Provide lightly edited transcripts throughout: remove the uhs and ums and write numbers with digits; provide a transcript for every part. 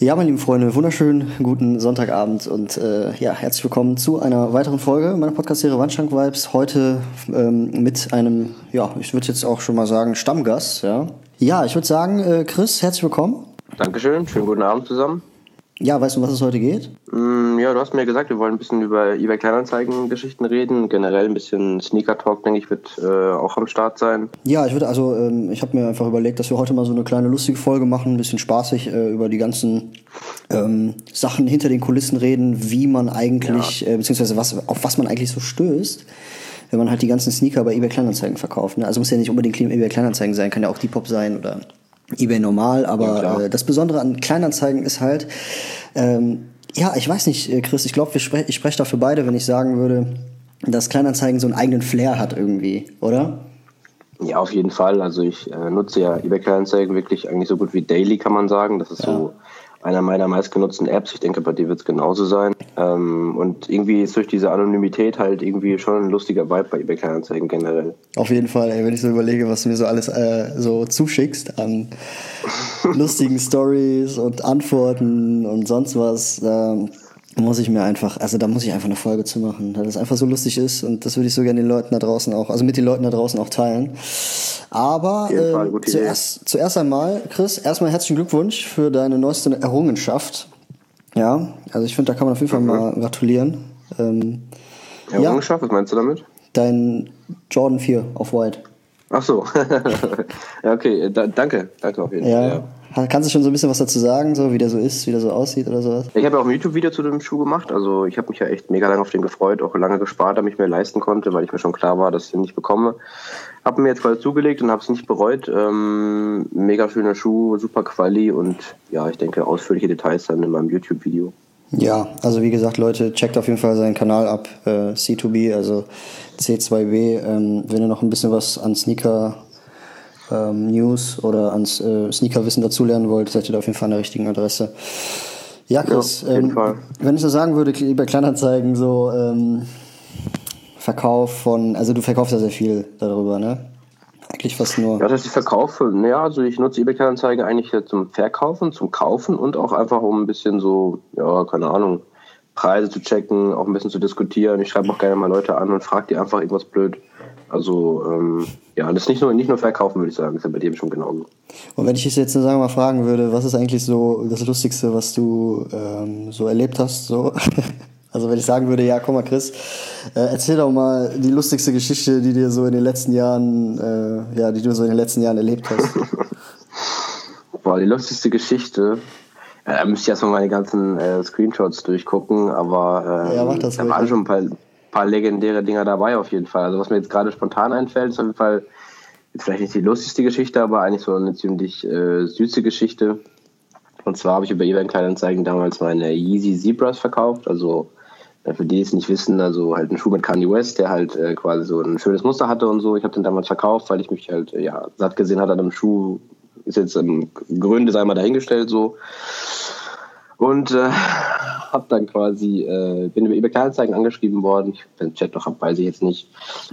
Ja, meine lieben Freunde, wunderschönen guten Sonntagabend und herzlich willkommen zu einer weiteren Folge meiner Podcast-Serie Wandschrank Vibes. Heute mit einem, ich würde jetzt auch schon mal sagen, Stammgast. Ja, ich würde sagen, Chris, herzlich willkommen. Dankeschön, schönen guten Abend zusammen. Ja, weißt du, um was es heute geht? Ja, du hast mir gesagt, wir wollen ein bisschen über eBay Kleinanzeigen-Geschichten reden. Generell ein bisschen Sneaker-Talk, denke ich, wird auch am Start sein. Ja, ich habe mir einfach überlegt, dass wir heute mal so eine kleine lustige Folge machen, ein bisschen spaßig über die ganzen Sachen hinter den Kulissen reden, wie man eigentlich, beziehungsweise auf was man eigentlich so stößt, wenn man halt die ganzen Sneaker bei eBay Kleinanzeigen verkauft. Ne? Also muss ja nicht unbedingt eBay Kleinanzeigen sein, kann ja auch Depop sein oder eBay normal, aber das Besondere an Kleinanzeigen ist halt, ich weiß nicht, Chris, ich glaube, ich spreche dafür beide, wenn ich sagen würde, dass Kleinanzeigen so einen eigenen Flair hat irgendwie, oder? Ja, auf jeden Fall. Also ich nutze ja eBay Kleinanzeigen wirklich eigentlich so gut wie daily, kann man sagen. Das ist so einer meiner meistgenutzten Apps. Ich denke, bei dir wird es genauso sein. Und irgendwie ist durch diese Anonymität halt irgendwie schon ein lustiger Vibe bei eBay Kleinanzeigen generell. Auf jeden Fall, wenn ich so überlege, was du mir so alles so zuschickst an lustigen Stories und Antworten und sonst was, da muss ich einfach eine Folge zu machen, weil das einfach so lustig ist und das würde ich so gerne den Leuten da draußen auch, also mit den Leuten da draußen auch teilen. Aber zuerst einmal, Chris, erstmal herzlichen Glückwunsch für deine neueste Errungenschaft. Ja, also ich finde, da kann man auf jeden Fall mal gratulieren. Errungenschaft, was meinst du damit? Dein Jordan 4 auf White. Ach so. Ja, okay, danke auf jeden Fall. Ja. Kannst du schon so ein bisschen was dazu sagen, so wie der so ist, wie der so aussieht oder sowas? Ich habe ja auch ein YouTube-Video zu dem Schuh gemacht. Also ich habe mich ja echt mega lange auf den gefreut, auch lange gespart, damit ich mir leisten konnte, weil ich mir schon klar war, dass ich den nicht bekomme. Habe mir jetzt quasi zugelegt und habe es nicht bereut. Mega schöner Schuh, super Quali und ja, ich denke ausführliche Details dann in meinem YouTube-Video. Ja, also wie gesagt, Leute, checkt auf jeden Fall seinen Kanal ab, C2B, also C2B, wenn ihr noch ein bisschen was an Sneaker News oder ans Sneakerwissen dazulernen wollt, seid ihr da auf jeden Fall an der richtigen Adresse. Ja, Chris, wenn ich so sagen würde, bei Kleinanzeigen so Verkauf von, also du verkaufst ja sehr viel darüber, ne? Eigentlich fast nur. Ja, dass ich verkaufe, also ich nutze eBay Kleinanzeigen eigentlich zum Verkaufen, zum Kaufen und auch einfach um ein bisschen so, keine Ahnung, Preise zu checken, auch ein bisschen zu diskutieren. Ich schreibe auch gerne mal Leute an und frage die einfach irgendwas blöd. Also, das ist nicht nur verkaufen, würde ich sagen. Das ist ja bei dir schon genauso. Und wenn ich dich jetzt mal fragen würde, was ist eigentlich so das Lustigste, was du so erlebt hast, so? Also wenn ich sagen würde, ja, komm mal, Chris, erzähl doch mal die lustigste Geschichte, die dir so in den letzten Jahren, erlebt hast. Boah, die lustigste Geschichte. Da müsste ich erstmal meine ganzen Screenshots durchgucken, aber da waren schon ein paar legendäre Dinger dabei auf jeden Fall. Also was mir jetzt gerade spontan einfällt, ist auf jeden Fall jetzt vielleicht nicht die lustigste Geschichte, aber eigentlich so eine ziemlich süße Geschichte. Und zwar habe ich über eBay Kleinanzeigen damals meine Yeezy Zebras verkauft. Also für die es nicht wissen, also halt ein Schuh mit Kanye West, der halt quasi so ein schönes Muster hatte und so. Ich habe den damals verkauft, weil ich mich halt satt gesehen hatte an einem Schuh. Ist jetzt im Gründe einmal dahingestellt so. Und hab dann quasi, bin über eBay Kleinanzeigen angeschrieben worden, wenn ich den Chat noch hab, weiß ich jetzt nicht,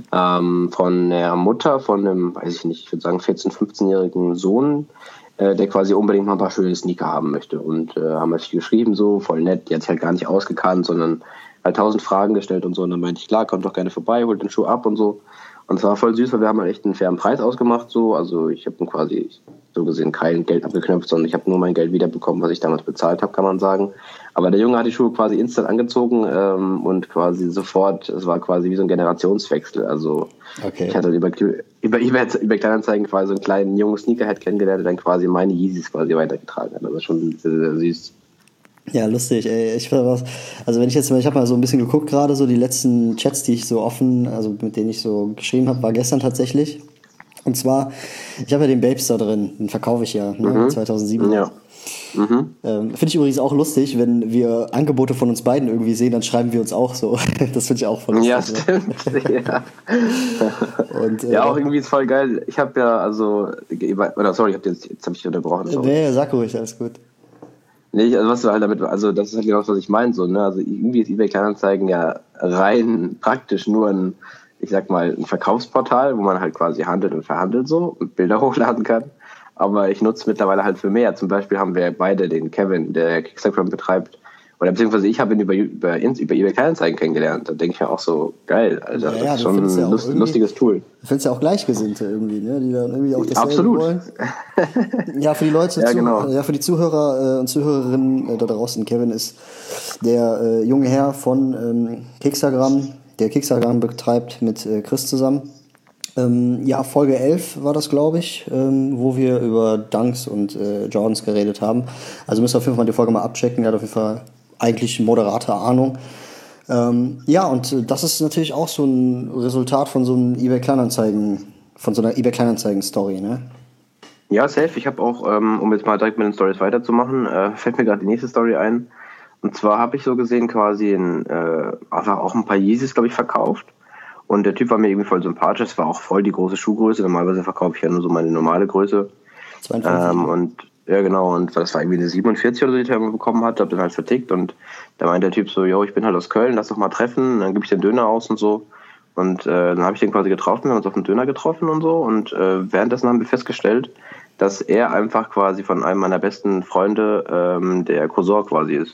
von der Mutter von einem, weiß ich nicht, ich würde sagen 14-, 15-jährigen Sohn, der quasi unbedingt mal ein paar schöne Sneaker haben möchte. Und haben halt geschrieben so, voll nett, die hat sich halt gar nicht ausgekannt, sondern halt 1000 Fragen gestellt und so. Und dann meinte ich, klar, kommt doch gerne vorbei, holt den Schuh ab und so. Und es war voll süß, weil wir haben halt echt einen fairen Preis ausgemacht so. Also ich habe quasi so gesehen kein Geld abgeknöpft, sondern ich habe nur mein Geld wiederbekommen, was ich damals bezahlt habe, kann man sagen. Aber der Junge hat die Schuhe quasi instant angezogen und quasi sofort, es war quasi wie so ein Generationswechsel. Also Ich hatte über eBay Kleinanzeigen quasi so einen kleinen jungen Sneakerhead kennengelernt, der dann quasi meine Yeezys quasi weitergetragen hat. Das ist schon sehr, sehr süß. Ja, lustig, ey. Ich habe mal so ein bisschen geguckt gerade, so die letzten Chats, die ich so offen, also mit denen ich so geschrieben habe, war gestern tatsächlich. Und zwar, ich habe ja den Babes da drin, den verkaufe ich ja, 2007. Ja. Finde ich übrigens auch lustig, wenn wir Angebote von uns beiden irgendwie sehen, dann schreiben wir uns auch so. Das finde ich auch voll lustig. Ja, stimmt. Ja. Und, auch irgendwie ist voll geil. Ich habe jetzt habe ich unterbrochen. Sorry. Nee, sag ruhig, alles gut. Nee, also was du halt damit, also das ist halt genau das, was ich meine, so, ne? Also irgendwie ist eBay Kleinanzeigen ja rein praktisch nur ein Verkaufsportal, wo man halt quasi handelt und verhandelt so und Bilder hochladen kann. aber ich nutze es mittlerweile halt für mehr. Zum Beispiel haben wir beide den Kevin, der Kickstagram betreibt, oder beziehungsweise ich habe ihn über eBay Kleinanzeigen kennengelernt. Da denke ich mir auch so, geil, also das ist schon ein lustiges Tool. Du findest ja auch Gleichgesinnte irgendwie, ne? Die dann irgendwie auch dasselbe wollen. Ja, für die Leute, genau. Für die Zuhörer und Zuhörerinnen da draußen, Kevin ist der junge Herr von Kickstagram, der Kickstagram betreibt mit Chris zusammen. Folge 11 war das, glaube ich, wo wir über Dunks und Jordans geredet haben. Also müsst ihr auf jeden Fall die Folge mal abchecken. Er hat auf jeden Fall eigentlich moderate Ahnung. Und das ist natürlich auch so ein Resultat von so einem von so einer eBay Kleinanzeigen-Story, ne? Ja, safe. Ich habe auch, um jetzt mal direkt mit den Stories weiterzumachen, fällt mir gerade die nächste Story ein. Und zwar habe ich so gesehen quasi auch ein paar Yeezys, glaube ich, verkauft. Und der Typ war mir irgendwie voll sympathisch. Es war auch voll die große Schuhgröße. Normalerweise verkaufe ich ja nur so meine normale Größe. 52. Ja, genau. Und das war irgendwie eine 47 oder so, die er bekommen hat. Hab den halt vertickt. Und da meinte der Typ so, yo, ich bin halt aus Köln, lass doch mal treffen. Dann gebe ich den Döner aus und so. Und dann habe ich den quasi getroffen. Wir haben uns auf den Döner getroffen und so. Und währenddessen haben wir festgestellt, dass er einfach quasi von einem meiner besten Freunde der Cousin quasi ist.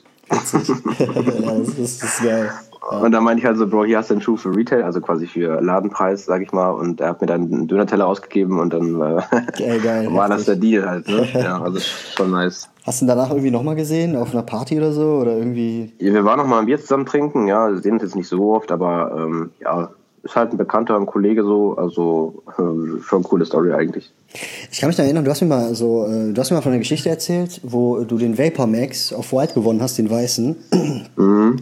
Ja, das ist geil. Ja. Und dann meinte ich halt so, Bro, hier hast du einen Schuh für Retail, also quasi für Ladenpreis, sag ich mal. Und er hat mir dann einen Dönerteller ausgegeben und dann geil, war das der Deal halt. Ne? Ja, also schon nice. Hast du ihn danach irgendwie nochmal gesehen, auf einer Party oder so? Oder irgendwie? Ja, wir waren nochmal ein Bier zusammen trinken, ja, wir sehen uns jetzt nicht so oft, aber ist halt ein Bekannter, ein Kollege so, also schon eine coole Story eigentlich. Ich kann mich da erinnern, du hast mir mal von einer Geschichte erzählt, wo du den Vapor Max auf White gewonnen hast, den weißen. Mhm.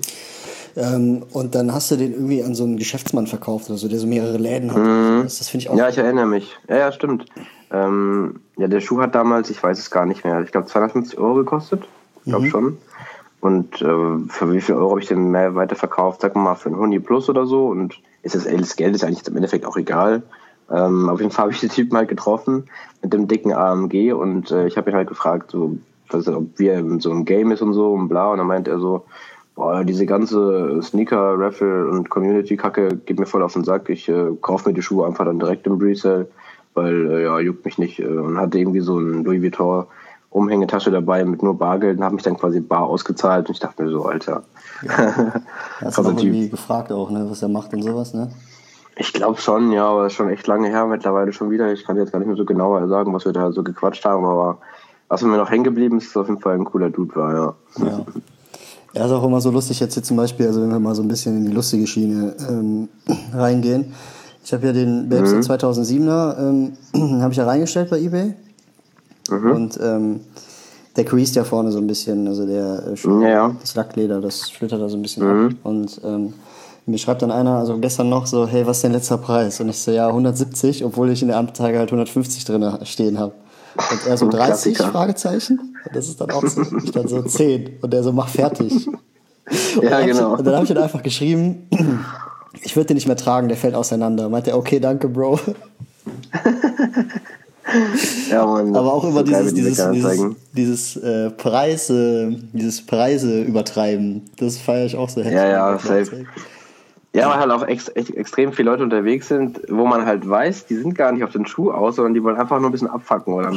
Und dann hast du den irgendwie an so einen Geschäftsmann verkauft oder so, der so mehrere Läden hat. Das finde ich auch. Ja, ich erinnere mich. Ja, stimmt. Der Schuh hat damals, ich weiß es gar nicht mehr, ich glaube 250 € gekostet. Ich glaube schon. Und für wie viel Euro habe ich den mehr weiterverkauft? Sag mal für einen Huni plus oder so. Und das Geld ist eigentlich im Endeffekt auch egal. Auf jeden Fall habe ich den Typen halt getroffen mit dem dicken AMG und ich habe ihn halt gefragt, so, ob wir in so einem Game ist und so und bla. Und dann meint er so, boah, diese ganze Sneaker-Raffle und Community-Kacke geht mir voll auf den Sack. Ich kaufe mir die Schuhe einfach dann direkt im Resale, weil juckt mich nicht. Und hatte irgendwie so ein Louis Vuitton Umhängetasche dabei mit nur Bargeld und habe mich dann quasi bar ausgezahlt. Und ich dachte mir so, Alter. Ja. Hast du auch irgendwie gefragt auch, ne, was er macht und sowas, ne? Ich glaube schon, ja, aber das ist schon echt lange her, mittlerweile schon wieder. Ich kann jetzt gar nicht mehr so genau sagen, was wir da so gequatscht haben, aber was mir noch hängen geblieben ist, dass auf jeden Fall ein cooler Dude war, ja. Ja, ist auch immer so lustig jetzt hier zum Beispiel, also wenn wir mal so ein bisschen in die lustige Schiene reingehen. Ich habe ja den Babes 2007er, habe ich ja reingestellt bei eBay. Und der creased ja vorne so ein bisschen, also das Lackleder, das flittert da so ein bisschen ab. Und mir schreibt dann einer, also gestern noch so, hey, was ist dein letzter Preis? Und ich so, ja, 170, obwohl ich in der Anzeige halt 150 drin stehen habe. Und er so 30, Fragezeichen. Und das ist dann auch so, ich dann so 10. Und der so, mach fertig. Genau. Und dann habe ich dann einfach geschrieben, ich würde den nicht mehr tragen, der fällt auseinander. Meint er, okay, danke, Bro. Ja, Mann, aber auch immer dieses Preise übertreiben, das feiere ich auch so heftig. Ja, safe. Ja, weil halt auch extrem viele Leute unterwegs sind, wo man halt weiß, die sind gar nicht auf den Schuh aus, sondern die wollen einfach nur ein bisschen abfacken oder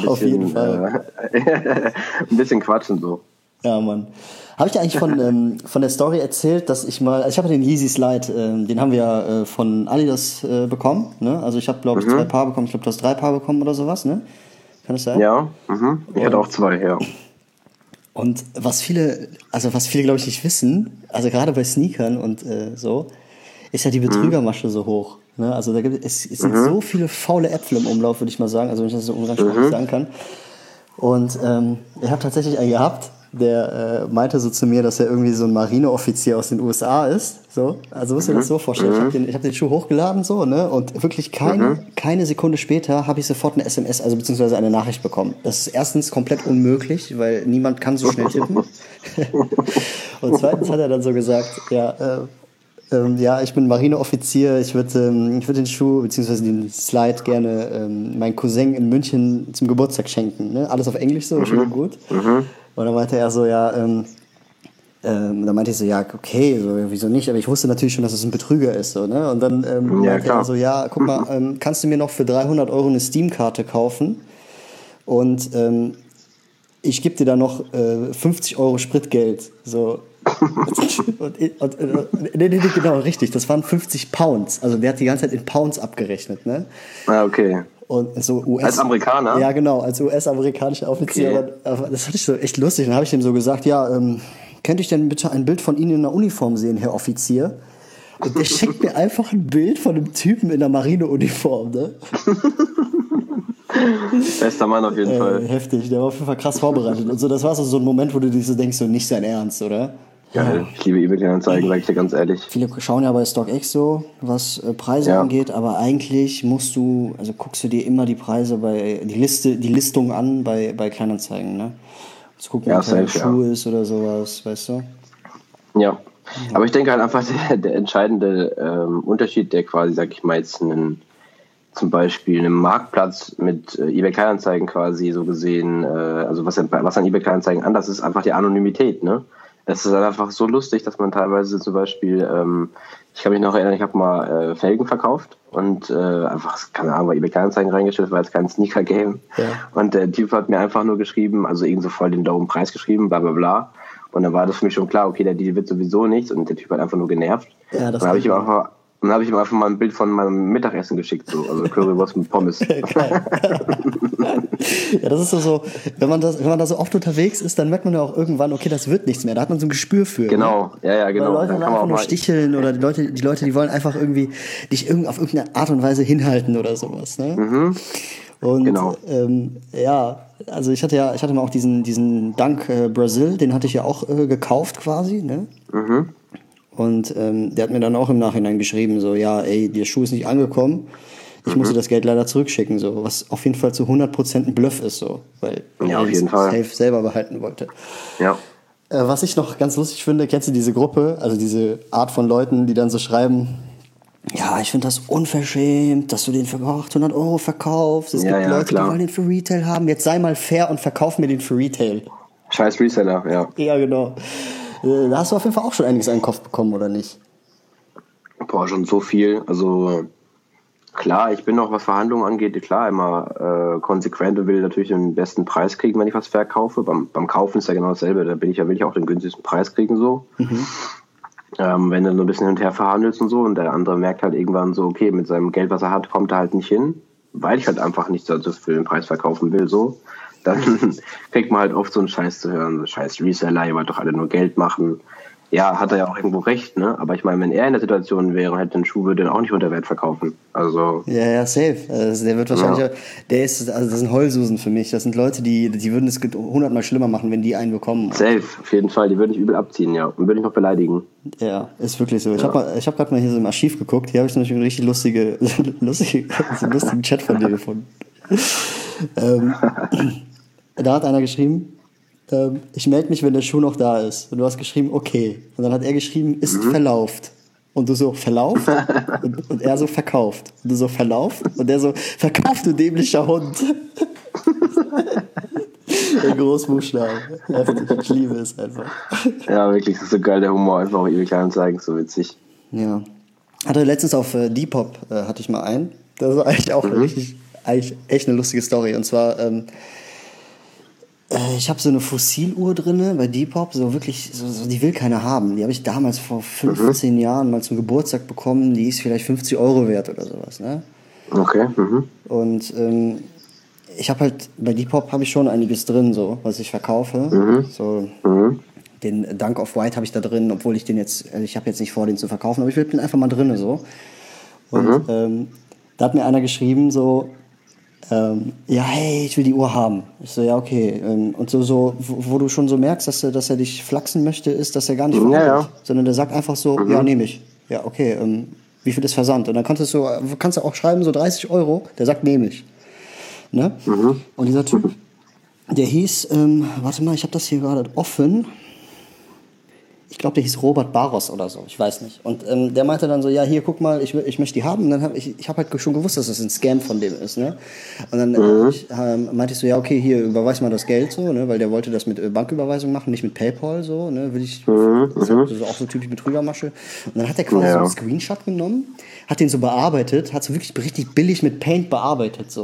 ein bisschen quatschen so. Ja, Mann. Habe ich dir eigentlich von der Story erzählt, dass ich mal, also ich habe den Yeezy Slide, den haben wir ja von Adidas bekommen, ne? Also ich habe, glaube ich, 2 Paar bekommen, ich glaube, du hast 3 Paar bekommen oder sowas, ne? Kann das sein? Ja, ich hatte auch 2, ja. Und was viele, glaube ich, nicht wissen, also gerade bei Sneakern und so, ist ja die Betrügermasche so hoch. Ne? Also es sind so viele faule Äpfel im Umlauf, würde ich mal sagen, also wenn ich das so umgangssprachlich sagen kann. Und ich habe tatsächlich einen gehabt, der meinte so zu mir, dass er irgendwie so ein Marineoffizier aus den USA ist. So. Also musst du dir das so vorstellen. Ich hab den Schuh hochgeladen so, ne? Und wirklich keine Sekunde später habe ich sofort eine SMS, also beziehungsweise eine Nachricht bekommen. Das ist erstens komplett unmöglich, weil niemand kann so schnell tippen. Und zweitens hat er dann so gesagt, ja, ich bin Marineoffizier, ich würde den Schuh bzw. den Slide gerne meinem Cousin in München zum Geburtstag schenken. Ne? Alles auf Englisch so, schön und gut. Und dann meinte er so, dann meinte ich so, ja, okay, so, wieso nicht? Aber ich wusste natürlich schon, dass es ein Betrüger ist. So, ne? Und dann meinte er so, ja, guck mal, kannst du mir noch für 300 € eine Steam-Karte kaufen? und ich gebe dir da noch 50 Euro Spritgeld. So. Nee, genau, richtig. Das waren 50 Pounds. Also der hat die ganze Zeit in Pounds abgerechnet, ne? Ah, okay. Und so als Amerikaner? Ja, genau, als US-amerikanischer Offizier. Okay. Das fand ich so echt lustig. Dann habe ich ihm so gesagt, ja, könnte ich denn bitte ein Bild von Ihnen in der Uniform sehen, Herr Offizier? Und der schickt mir einfach ein Bild von einem Typen in der Marineuniform, ne? Bester Mann auf jeden Fall. Heftig, der war auf jeden Fall krass vorbereitet. Und so, das war so ein Moment, wo du dich so denkst, so nicht sein Ernst, oder? Geil, ich liebe eBay-Kleinanzeigen, sag ich dir ganz ehrlich. Viele schauen ja bei StockX so, was Preise angeht, aber eigentlich guckst du dir immer die Preise die Listung an bei Kleinanzeigen, ne? Zu gucken, ob ein Schuh ist oder sowas, weißt du? Ja, aber ich denke halt einfach, der entscheidende Unterschied, der quasi, sag ich mal, jetzt zum Beispiel einen Marktplatz mit eBay Kleinanzeigen quasi so gesehen, also was an eBay Kleinanzeigen anders ist, einfach die Anonymität, ne? Es ist halt einfach so lustig, dass man teilweise zum Beispiel, ich kann mich noch erinnern, ich habe mal Felgen verkauft und einfach, keine Ahnung, bei eBay Kleinanzeigen reingestellt, war jetzt kein Sneaker-Game. Ja. Und der Typ hat mir einfach nur geschrieben, also irgend so voll den dopen Preis geschrieben, bla bla bla. Und dann war das für mich schon klar, okay, der Deal wird sowieso nichts und der Typ hat einfach nur genervt. Ja, das dann habe ich ihm einfach mal ein Bild von meinem Mittagessen geschickt, so, also Currywurst mit Pommes. Ja, das ist so, wenn man da so oft unterwegs ist, dann merkt man ja auch irgendwann, okay, das wird nichts mehr. Da hat man so ein Gespür für. Genau, ne? Ja, genau. Weil Leute dann einfach nur sticheln oder die Leute, die wollen einfach irgendwie dich auf irgendeine Art und Weise hinhalten oder sowas, ne? Mhm. Und genau. Also ich hatte mal auch diesen Dunk Brazil, den hatte ich ja auch gekauft quasi, ne? Mhm. Und der hat mir dann auch im Nachhinein geschrieben, so, ja, ey, der Schuh ist nicht angekommen, ich musste das Geld leider zurückschicken, so, was auf jeden Fall zu 100% ein Bluff ist, so, weil er es safe selber behalten wollte. Ja. Was ich noch ganz lustig finde, kennst du diese Gruppe, also diese Art von Leuten, die dann so schreiben, ja, ich finde das unverschämt, dass du den für 800 Euro verkaufst, es gibt Leute, klar, die wollen den für Retail haben, jetzt sei mal fair und verkauf mir den für Retail. Scheiß Reseller, ja. Ja, genau. Da hast du auf jeden Fall auch schon einiges an den Kopf bekommen, oder nicht? Boah, schon so viel. Also klar, ich bin noch, was Verhandlungen angeht, klar, immer konsequent und will natürlich den besten Preis kriegen, wenn ich was verkaufe. Beim Kaufen ist ja genau dasselbe. Da will ich auch den günstigsten Preis kriegen, so. Mhm. Wenn du so ein bisschen hin und her verhandelst und so und der andere merkt halt irgendwann so, okay, mit seinem Geld, was er hat, kommt er halt nicht hin, weil ich halt einfach nicht so für den Preis verkaufen will, so. Dann kriegt man halt oft so einen Scheiß zu hören, so scheiß Reseller, ihr wollt doch alle nur Geld machen. Ja, hat er ja auch irgendwo recht, ne? Aber ich meine, wenn er in der Situation wäre und hätte einen Schuh, würde er auch nicht unter Wert verkaufen. Also. Ja, safe. Also der wird wahrscheinlich, das sind Heulsusen für mich. Das sind Leute, die würden es 100-mal schlimmer machen, wenn die einen bekommen. Safe, auf jeden Fall. Die würden ich übel abziehen, ja. Und würde ich noch beleidigen. Ja, ist wirklich so. Ja. Ich hab gerade mal hier so im Archiv geguckt. Hier habe ich nämlich einen richtig lustigen Chat von dir gefunden. Da hat einer geschrieben, ich melde mich, wenn der Schuh noch da ist. Und du hast geschrieben, okay. Und dann hat er geschrieben, ist verlauft. Und du so, verlauft? und er so, verkauft. Und du so, verlauft? Und er so, verkauft, du dämlicher Hund. Der Großbuchstaben. Heftig, ich liebe es einfach. Ja, wirklich, das ist so geil, der Humor. Einfach auch eBay Kleinanzeigen, so witzig. Ja. Hatte letztens auf Depop, hatte ich mal einen. Das war eigentlich auch eigentlich echt eine lustige Story. Und zwar, ich habe so eine Fossiluhr drinne bei Depop, so wirklich, so, die will keiner haben. Die habe ich damals vor 15 Jahren mal zum Geburtstag bekommen. Die ist vielleicht 50 Euro wert oder sowas, ne? Okay. Und ich habe halt, bei Depop habe ich schon einiges drin, so, was ich verkaufe. So, den Dunk of White habe ich da drin, obwohl ich ich habe jetzt nicht vor, den zu verkaufen, aber ich bin einfach mal drin, so. Und da hat mir einer geschrieben, so, ja, hey, ich will die Uhr haben. Ich so, ja, okay. Und so wo du schon so merkst, dass er dich flachsen möchte, ist, dass er gar nicht verhandelt, sondern der sagt einfach so, ja, nehme ich. Ja, okay, wie viel ist Versand? Und dann kannst du auch schreiben, so 30 Euro, der sagt, nehme ich. Ne? Und dieser Typ, der hieß, warte mal, ich habe das hier gerade offen. Ich glaube, der hieß Robert Barros oder so, ich weiß nicht. Und der meinte dann so, ja, hier, guck mal, ich möchte die haben. Und dann habe ich halt schon gewusst, dass das ein Scam von dem ist, ne? Und dann meinte ich so, ja, okay, hier, überweis mal das Geld so, ne? Weil der wollte das mit Banküberweisung machen, nicht mit PayPal so, ne? Das ist auch so typisch Betrügermasche. Und dann hat er quasi so einen Screenshot genommen, hat den so bearbeitet, hat so wirklich richtig billig mit Paint bearbeitet, so.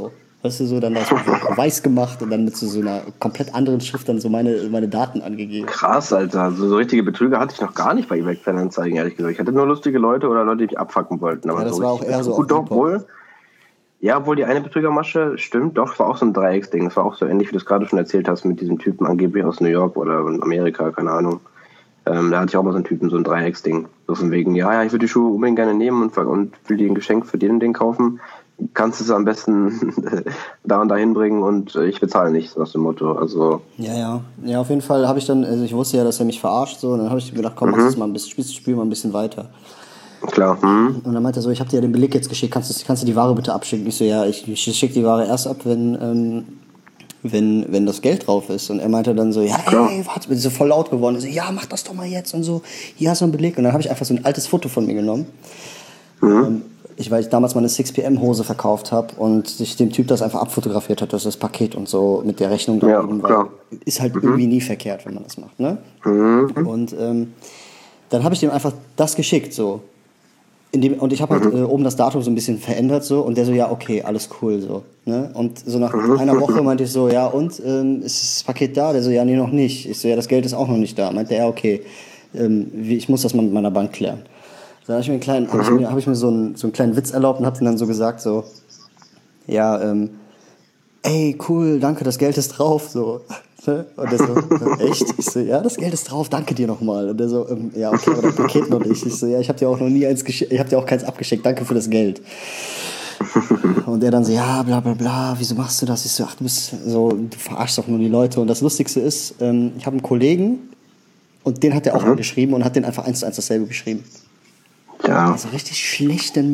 Weißt du, so dann das weiß gemacht und dann mit so einer komplett anderen Schrift dann so meine Daten angegeben. Krass, Alter. So richtige Betrüger hatte ich noch gar nicht bei eBay Kleinanzeigen, ehrlich gesagt. Ich hatte nur lustige Leute oder Leute, die mich abfacken wollten. Aber ja, das so war auch eher so. Gut, doch wohl. Ja, obwohl die eine Betrügermasche, stimmt, doch, war auch so ein Dreiecksding. Das war auch so ähnlich, wie du es gerade schon erzählt hast, mit diesem Typen angeblich aus New York oder Amerika, keine Ahnung. Da hatte ich auch mal so einen Typen, so ein Dreiecksding. So von wegen, ja, ich würde die Schuhe unbedingt gerne nehmen und will dir ein Geschenk für den und den kaufen. Kannst du es am besten da und dahin bringen und ich bezahle nicht, so aus dem Motto. Also Ja, auf jeden Fall habe ich dann, also ich wusste ja, dass er mich verarscht, so, und dann habe ich gedacht, komm, mach das mal ein bisschen, spiel mal ein bisschen weiter. Klar. Und dann meinte er so, ich habe dir ja den Beleg jetzt geschickt, kannst du die Ware bitte abschicken? Ich so, ja, ich schicke die Ware erst ab, wenn das Geld drauf ist. Und er meinte dann so, ja, ey, warte, bin so voll laut geworden. Ich so, ja, mach das doch mal jetzt und so, hier hast du einen Beleg. Und dann habe ich einfach so ein altes Foto von mir genommen. Weil ich damals mal eine 6PM-Hose verkauft habe und sich dem Typ das einfach abfotografiert hat, das Paket und so mit der Rechnung da eben, weil ist halt irgendwie nie verkehrt, wenn man das macht, ne? Und dann habe ich dem einfach das geschickt, so. Und ich habe halt oben das Datum so ein bisschen verändert, so, und der so, ja, okay, alles cool, so, ne? Und so nach einer Woche meinte ich so, ja, und, ist das Paket da? Der so, ja, nee, noch nicht. Ich so, ja, das Geld ist auch noch nicht da. Meinte er, okay, ich muss das mal mit meiner Bank klären. Dann habe ich mir so einen kleinen Witz erlaubt und habe den dann so gesagt, so, ja, ey, cool, danke, das Geld ist drauf, so. Und der so, echt? Ich so, ja, das Geld ist drauf, danke dir nochmal. Und der so, ja, okay, aber das Paket noch nicht. Ich so, ja, ich habe dir auch noch nie ich habe dir auch keins abgeschickt, danke für das Geld. Und er dann so, ja, bla bla bla, wieso machst du das? Ich so, ach, du verarschst doch nur die Leute. Und das Lustigste ist, ich habe einen Kollegen und den hat er auch angeschrieben und hat den einfach 1:1 dasselbe geschrieben. Ja. Also richtig schlechte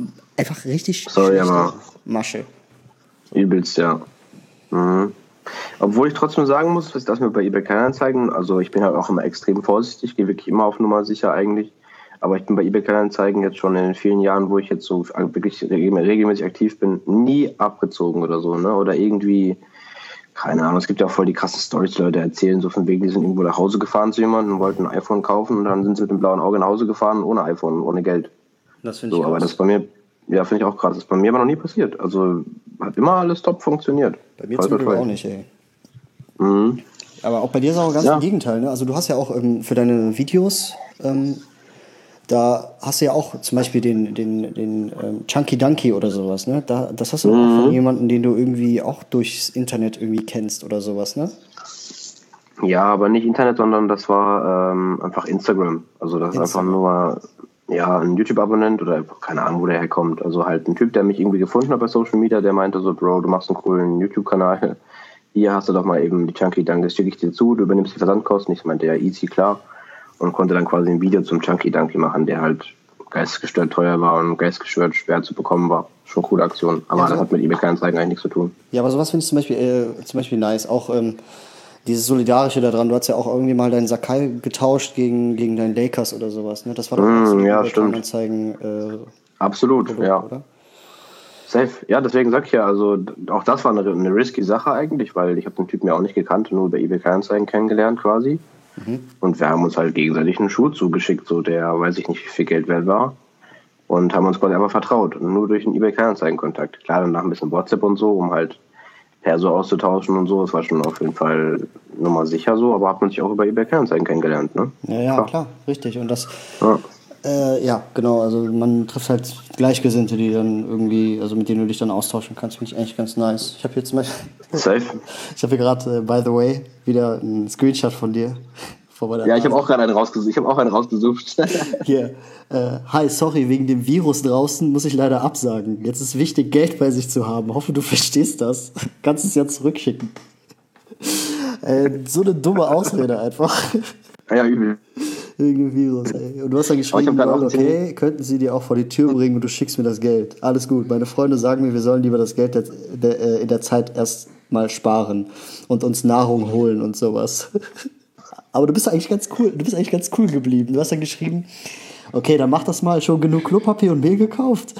Masche. Übelst, ja. Obwohl ich trotzdem sagen muss, dass mir bei eBay Kleinanzeigen, also ich bin halt auch immer extrem vorsichtig, gehe wirklich immer auf Nummer sicher eigentlich, aber ich bin bei eBay Kleinanzeigen jetzt schon in den vielen Jahren, wo ich jetzt so wirklich regelmäßig aktiv bin, nie abgezogen oder so, ne? Oder irgendwie, keine Ahnung, es gibt ja auch voll die krassen Storys, die Leute erzählen, so von wegen, die sind irgendwo nach Hause gefahren zu jemandem und wollten ein iPhone kaufen und dann sind sie mit dem blauen Auge nach Hause gefahren, ohne iPhone, ohne Geld. Das finde ich so, aber das bei mir, ja, finde ich auch krass. Das ist bei mir aber noch nie passiert. Also hat immer alles top funktioniert. Bei mir zum Glück auch nicht, ey. Aber auch bei dir ist auch ganz im Gegenteil, ne? Also du hast ja auch für deine Videos, da hast du ja auch zum Beispiel den Chunky Dunky oder sowas, ne? Das hast du auch von jemandem, den du irgendwie auch durchs Internet irgendwie kennst oder sowas, ne? Ja, aber nicht Internet, sondern das war einfach Instagram. Also das ist einfach nur ein YouTube-Abonnent oder keine Ahnung, wo der herkommt. Also halt ein Typ, der mich irgendwie gefunden hat bei Social Media, der meinte so, Bro, du machst einen coolen YouTube-Kanal. Hier hast du doch mal eben die Chunky Dunky, das schicke ich dir zu, du übernimmst die Versandkosten. Ich meinte, ja, easy, klar. Und konnte dann quasi ein Video zum Chunky Dunky machen, der halt geistesgestört teuer war und geistesgestört schwer zu bekommen war. Schon eine coole Aktion. Aber das hat mit eBay Kleinanzeigen eigentlich nichts zu tun. Ja, aber sowas finde ich zum Beispiel nice. Auch dieses Solidarische daran. Du hast ja auch irgendwie mal deinen Sakai getauscht gegen deinen Lakers oder sowas. Ne? Das war doch auch so eBay Kleinanzeigen. Absolut, Produkt, ja. Oder? Safe. Ja, deswegen sag ich ja, also auch das war eine risky Sache eigentlich, weil ich habe den Typen ja auch nicht gekannt, nur über eBay Kleinanzeigen kennengelernt quasi. Und wir haben uns halt gegenseitig einen Schuh zugeschickt, so der, weiß ich nicht, wie viel Geld wert war. Und haben uns quasi einfach vertraut. Und nur durch einen eBay Kleinanzeigen-Kontakt. Klar, danach ein bisschen WhatsApp und so, um halt Perso auszutauschen und so. Das war schon auf jeden Fall nochmal sicher so, aber hat man sich auch über eBay Kleinanzeigen kennengelernt, ne? Ja, klar, richtig. Und das... Ja, genau, also man trifft halt Gleichgesinnte, die dann irgendwie, also mit denen du dich dann austauschen kannst, finde ich eigentlich ganz nice. Ich habe hier zum Beispiel, ich habe hier gerade, by the way, wieder einen Screenshot von dir. Ja, ich habe auch gerade einen rausgesucht. Hier, hi, sorry, wegen dem Virus draußen muss ich leider absagen. Jetzt ist wichtig, Geld bei sich zu haben. Hoffe, du verstehst das. Kannst es ja zurückschicken. So eine dumme Ausrede einfach. Ja, übel. Wegen dem Virus, ey. Und du hast dann geschrieben, okay, könnten sie dir auch vor die Tür bringen und du schickst mir das Geld. Alles gut. Meine Freunde sagen mir, wir sollen lieber das Geld in der Zeit erst mal sparen und uns Nahrung holen und sowas. Aber du bist eigentlich ganz cool geblieben. Du hast dann geschrieben, okay, dann mach das mal, schon genug Klopapier und Mehl gekauft.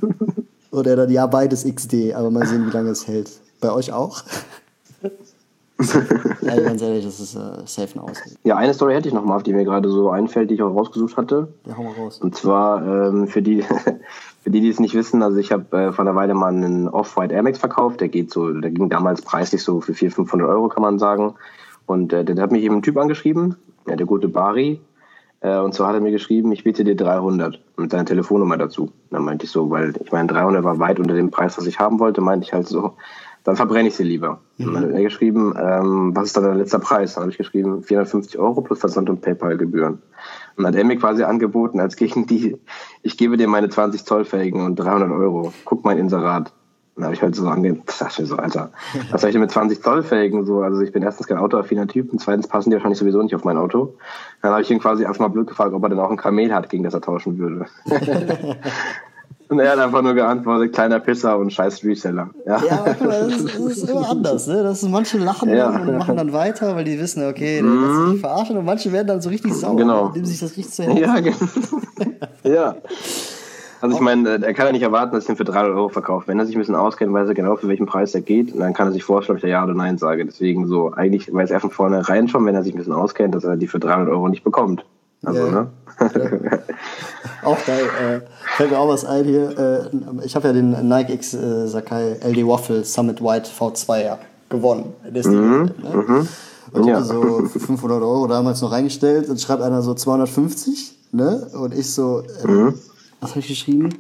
Oder dann, ja, beides XD, aber mal sehen, wie lange es hält. Bei euch auch? Also ganz ehrlich, das ist safe eine Ausrede. Ja, eine Story hätte ich noch mal, auf die mir gerade so einfällt, die ich auch rausgesucht hatte. Ja, hau mal raus. Und zwar für die es nicht wissen, also ich habe vor einer Weile mal einen Off-White Air Max verkauft, der ging damals preislich so für 400-500 Euro, kann man sagen. Und der hat mich eben ein Typ angeschrieben, ja, der gute Bari. Und zwar hat er mir geschrieben, ich biete dir 300 mit seiner Telefonnummer dazu. Dann meinte ich so, weil ich meine 300 war weit unter dem Preis, was ich haben wollte, meinte ich halt so, dann verbrenne ich sie lieber. Und dann hat er geschrieben, was ist dann der letzte Preis? Dann habe ich geschrieben, 450 Euro plus Versand und PayPal-Gebühren. Und dann hat er mir quasi angeboten, als Gegendeal, ich gebe dir meine 20 Zollfelgen und 300 Euro. Guck mein Inserat. Dann habe ich halt so dachte mir so, Alter, was soll ich denn mit 20 Zollfelgen? So, also ich bin erstens kein autoaffiner Typ und zweitens passen die wahrscheinlich sowieso nicht auf mein Auto. Dann habe ich ihn quasi einfach mal blöd gefragt, ob er denn auch ein Kamel hat, gegen das er tauschen würde. Und er hat einfach nur geantwortet, kleiner Pisser und scheiß Reseller. Ja, aber das ist immer anders, ne? Manche lachen dann und machen dann weiter, weil die wissen, okay, der lässt sich nicht verarschen, und manche werden dann so richtig sauer, genau. Indem sich das richtig zu Herzen. Ja, genau. Ja. Also ich meine, er kann ja nicht erwarten, dass ich ihn für 300 Euro verkaufe. Wenn er sich ein bisschen auskennt, weiß er genau, für welchen Preis er geht. Und dann kann er sich vorstellen, ob ich da Ja oder Nein sage. Deswegen so, eigentlich weiß er von vornherein schon, wenn er sich ein bisschen auskennt, dass er die für 300 Euro nicht bekommt. Also, ne? Ja. Auch geil. Fällt mir auch was ein hier. Ich habe ja den Nike X Sacai LD Waffle Summit White V2 ja gewonnen. Und ich hatte so 500 Euro damals noch reingestellt und schreibt einer so 250. Ne? Und ich so, was habe ich geschrieben?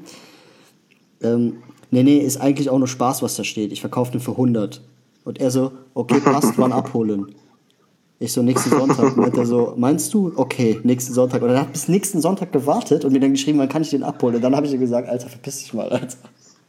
Nee, ist eigentlich auch nur Spaß, was da steht. Ich verkaufe den für 100. Und er so, okay, passt, wann abholen? Ich so, nächsten Sonntag. Und er so, meinst du? Okay, nächsten Sonntag. Und er hat bis nächsten Sonntag gewartet und mir dann geschrieben, wann kann ich den abholen? Und dann habe ich ihm gesagt, Alter, verpiss dich mal, Alter.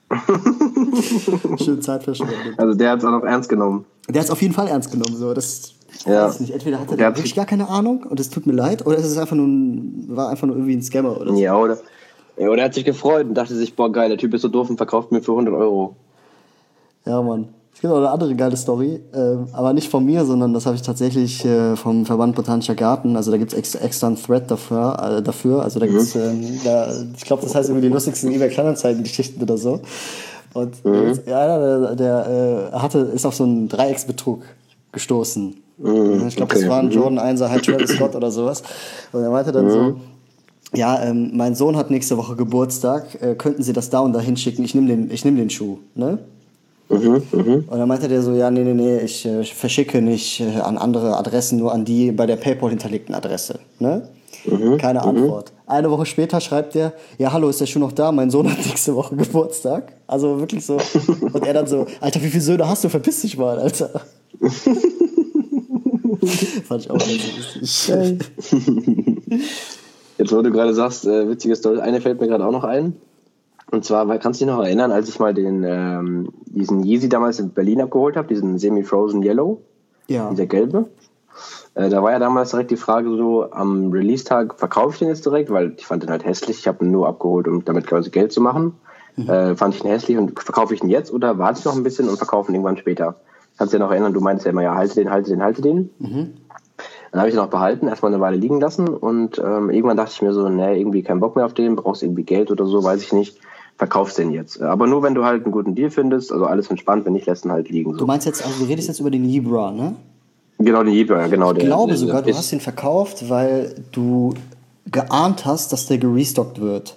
Schön Zeitverschwendung. Also der hat es auch noch ernst genommen. Der hat es auf jeden Fall ernst genommen. So. Das weiß ich nicht. Entweder hat er wirklich gar keine Ahnung und es tut mir leid, oder es ist einfach war einfach nur irgendwie ein Scammer oder so. Ja, oder er hat sich gefreut und dachte sich, boah, geil, der Typ ist so doof und verkauft mir für 100 Euro. Ja, Mann. Es gibt auch eine andere geile Story, aber nicht von mir, sondern das habe ich tatsächlich vom Verband Botanischer Garten. Also da gibt es extra einen Thread dafür. Also da gibt's, ich glaube, das heißt irgendwie die lustigsten eBay-Kleinanzeigen-Geschichten oder so. Und einer, der ist auf so einen Dreiecksbetrug gestoßen. Ich glaube, das war ein Jordan 1er, halt Travis Scott oder sowas. Und er meinte dann so, ja, mein Sohn hat nächste Woche Geburtstag, könnten Sie das da und da hinschicken? Ich nehm den Schuh, ne? Und dann meinte der so, ja, nee, ich verschicke nicht an andere Adressen, nur an die bei der PayPal hinterlegten Adresse, ne? Keine Antwort. Eine Woche später schreibt der, ja, hallo, ist der Schuh noch da? Mein Sohn hat nächste Woche Geburtstag. Also wirklich so. Und er dann so, Alter, wie viele Söhne hast du? Verpiss dich mal, Alter. Fand ich auch ganz lustig. Jetzt, wo du gerade sagst, witzige Story, eine fällt mir gerade auch noch ein. Und zwar, kannst du dich noch erinnern, als ich mal diesen Yeezy damals in Berlin abgeholt habe, diesen Semi-Frozen Yellow, dieser gelbe. Da war ja damals direkt die Frage so, am Release-Tag verkaufe ich den jetzt direkt, weil ich fand den halt hässlich. Ich habe ihn nur abgeholt, um damit quasi Geld zu machen. Fand ich ihn hässlich und verkaufe ich ihn jetzt oder warte ich noch ein bisschen und verkaufe ihn irgendwann später? Kannst du dich noch erinnern, du meintest ja immer, ja, halte den. Dann habe ich ihn noch behalten, erstmal eine Weile liegen lassen und irgendwann dachte ich mir so, nee, irgendwie keinen Bock mehr auf den, brauchst irgendwie Geld oder so, weiß ich nicht. Verkaufst den jetzt. Aber nur, wenn du halt einen guten Deal findest, also alles entspannt, wenn nicht, lässt ihn halt liegen. So. Du meinst jetzt, also du redest jetzt über den Yebra, ne? Genau, den Yebra, genau. Ich glaube sogar, du hast ihn verkauft, weil du geahnt hast, dass der gerestockt wird.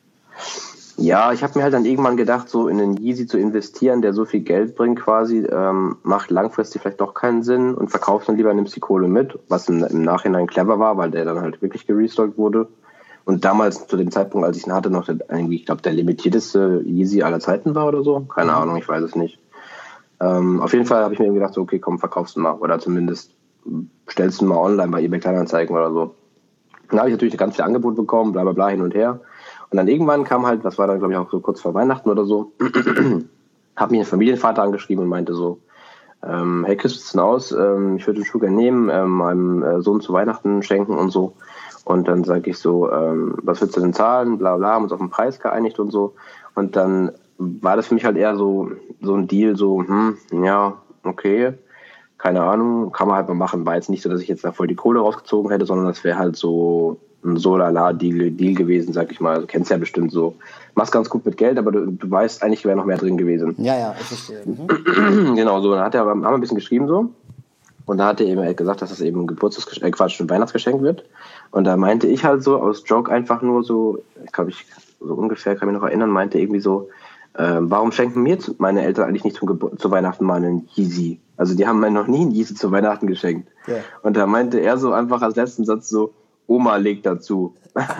Ja, ich habe mir halt dann irgendwann gedacht, so in den Yeezy zu investieren, der so viel Geld bringt quasi, macht langfristig vielleicht doch keinen Sinn und verkaufst dann lieber, nimmst die Kohle mit, was im Nachhinein clever war, weil der dann halt wirklich gerestockt wurde. Und damals, zu dem Zeitpunkt, als ich ihn hatte, noch ich glaube, der limitierteste Yeezy aller Zeiten war oder so. Keine Ahnung, ich weiß es nicht. Auf jeden Fall habe ich mir eben gedacht, so, okay, komm, verkaufst du mal. Oder zumindest stellst du mal online bei eBay Kleinanzeigen oder so. Dann habe ich natürlich ganz viel Angebot bekommen, bla bla bla, hin und her. Und dann irgendwann kam halt, das war dann glaube ich auch so kurz vor Weihnachten oder so, hat mich ein Familienvater angeschrieben und meinte so, hey, Chris, was ist denn aus? Ich würde den Schuh gerne nehmen, meinem Sohn zu Weihnachten schenken und so. Und dann sage ich so, was willst du denn zahlen? Bla bla, haben uns auf den Preis geeinigt und so. Und dann war das für mich halt eher so ein Deal, so, ja, okay, keine Ahnung, kann man halt mal machen. War jetzt nicht so, dass ich jetzt da voll die Kohle rausgezogen hätte, sondern das wäre halt so ein Solala-Deal gewesen, sag ich mal. Also kennst ja bestimmt so. Machst ganz gut mit Geld, aber du weißt, eigentlich wäre noch mehr drin gewesen. Ja, ich verstehe. Genau, so. Dann haben wir ein bisschen geschrieben so. Und da hat er eben gesagt, dass das eben ein ein Weihnachtsgeschenk wird. Und da meinte ich halt so aus Joke einfach nur so, ich glaube, so ungefähr kann mich noch erinnern, meinte irgendwie so, warum schenken mir meine Eltern eigentlich nicht zu Weihnachten mal einen Yeezy? Also die haben mir noch nie einen Yeezy zu Weihnachten geschenkt. Ja. Und da meinte er so einfach als letzten Satz so, Oma legt dazu.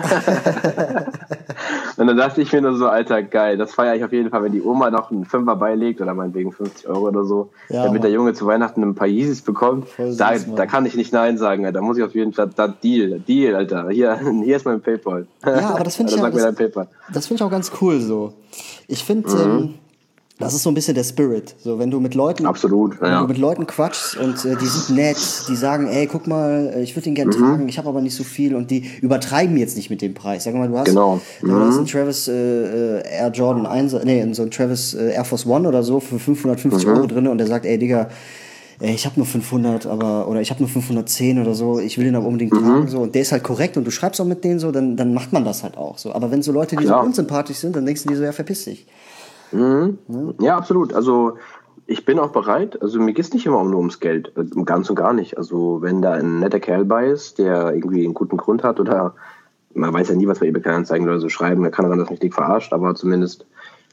Und dann dachte ich mir nur so, Alter, geil, das feiere ich auf jeden Fall, wenn die Oma noch einen Fünfer beilegt oder meinetwegen 50 Euro oder so, ja, damit der Junge zu Weihnachten ein paar Yeezys bekommt. Da kann ich nicht Nein sagen, Alter. Da muss ich auf jeden Fall, Deal, Alter. Hier ist mein PayPal. Ja, aber das finde ich, find ich auch ganz cool so. Ich finde, das ist so ein bisschen der Spirit. So, wenn du mit Leuten, wenn du mit Leuten quatschst und die sind nett, die sagen, ey, guck mal, ich würde den gerne tragen, ich habe aber nicht so viel und die übertreiben jetzt nicht mit dem Preis. Sag mal, du hast einen Travis Air Jordan 1, so ein Travis Air Force One oder so für 550 Euro drin und der sagt, ey, Digga, ich habe nur 500, oder ich habe nur 510 oder so, ich will den aber unbedingt tragen, so, und der ist halt korrekt und du schreibst auch mit denen so, dann macht man das halt auch so. Aber wenn so Leute, die so unsympathisch sind, dann denkst du dir so, ja, verpiss dich. Ja, absolut. Also ich bin auch bereit, also mir geht es nicht immer nur ums Geld, ganz und gar nicht. Also wenn da ein netter Kerl bei ist, der irgendwie einen guten Grund hat oder man weiß ja nie, was bei eBay Kleinanzeigen oder so schreiben, da kann er dann das richtig verarscht, aber zumindest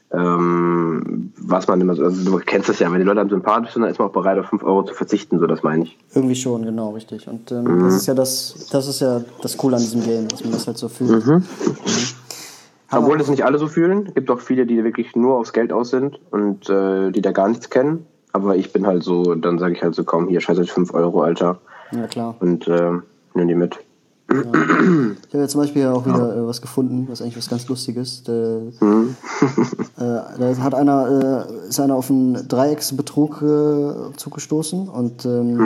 was man immer so, also du kennst das ja, wenn die Leute dann sympathisch sind, dann ist man auch bereit, auf 5 Euro zu verzichten, so das meine ich. Irgendwie schon, genau, richtig. Und das ist ja das Coole an diesem Game, dass man das halt so fühlt. Obwohl das nicht alle so fühlen. Es gibt auch viele, die wirklich nur aufs Geld aus sind und die da gar nichts kennen. Aber ich bin halt so, dann sage ich halt so, komm, hier, scheiß euch 5 Euro, Alter. Ja, klar. Und nimm die mit. Ja. Ich habe ja zum Beispiel auch wieder was gefunden, was eigentlich was ganz Lustiges. Da hat ist einer auf einen Dreiecksbetrug zugestoßen und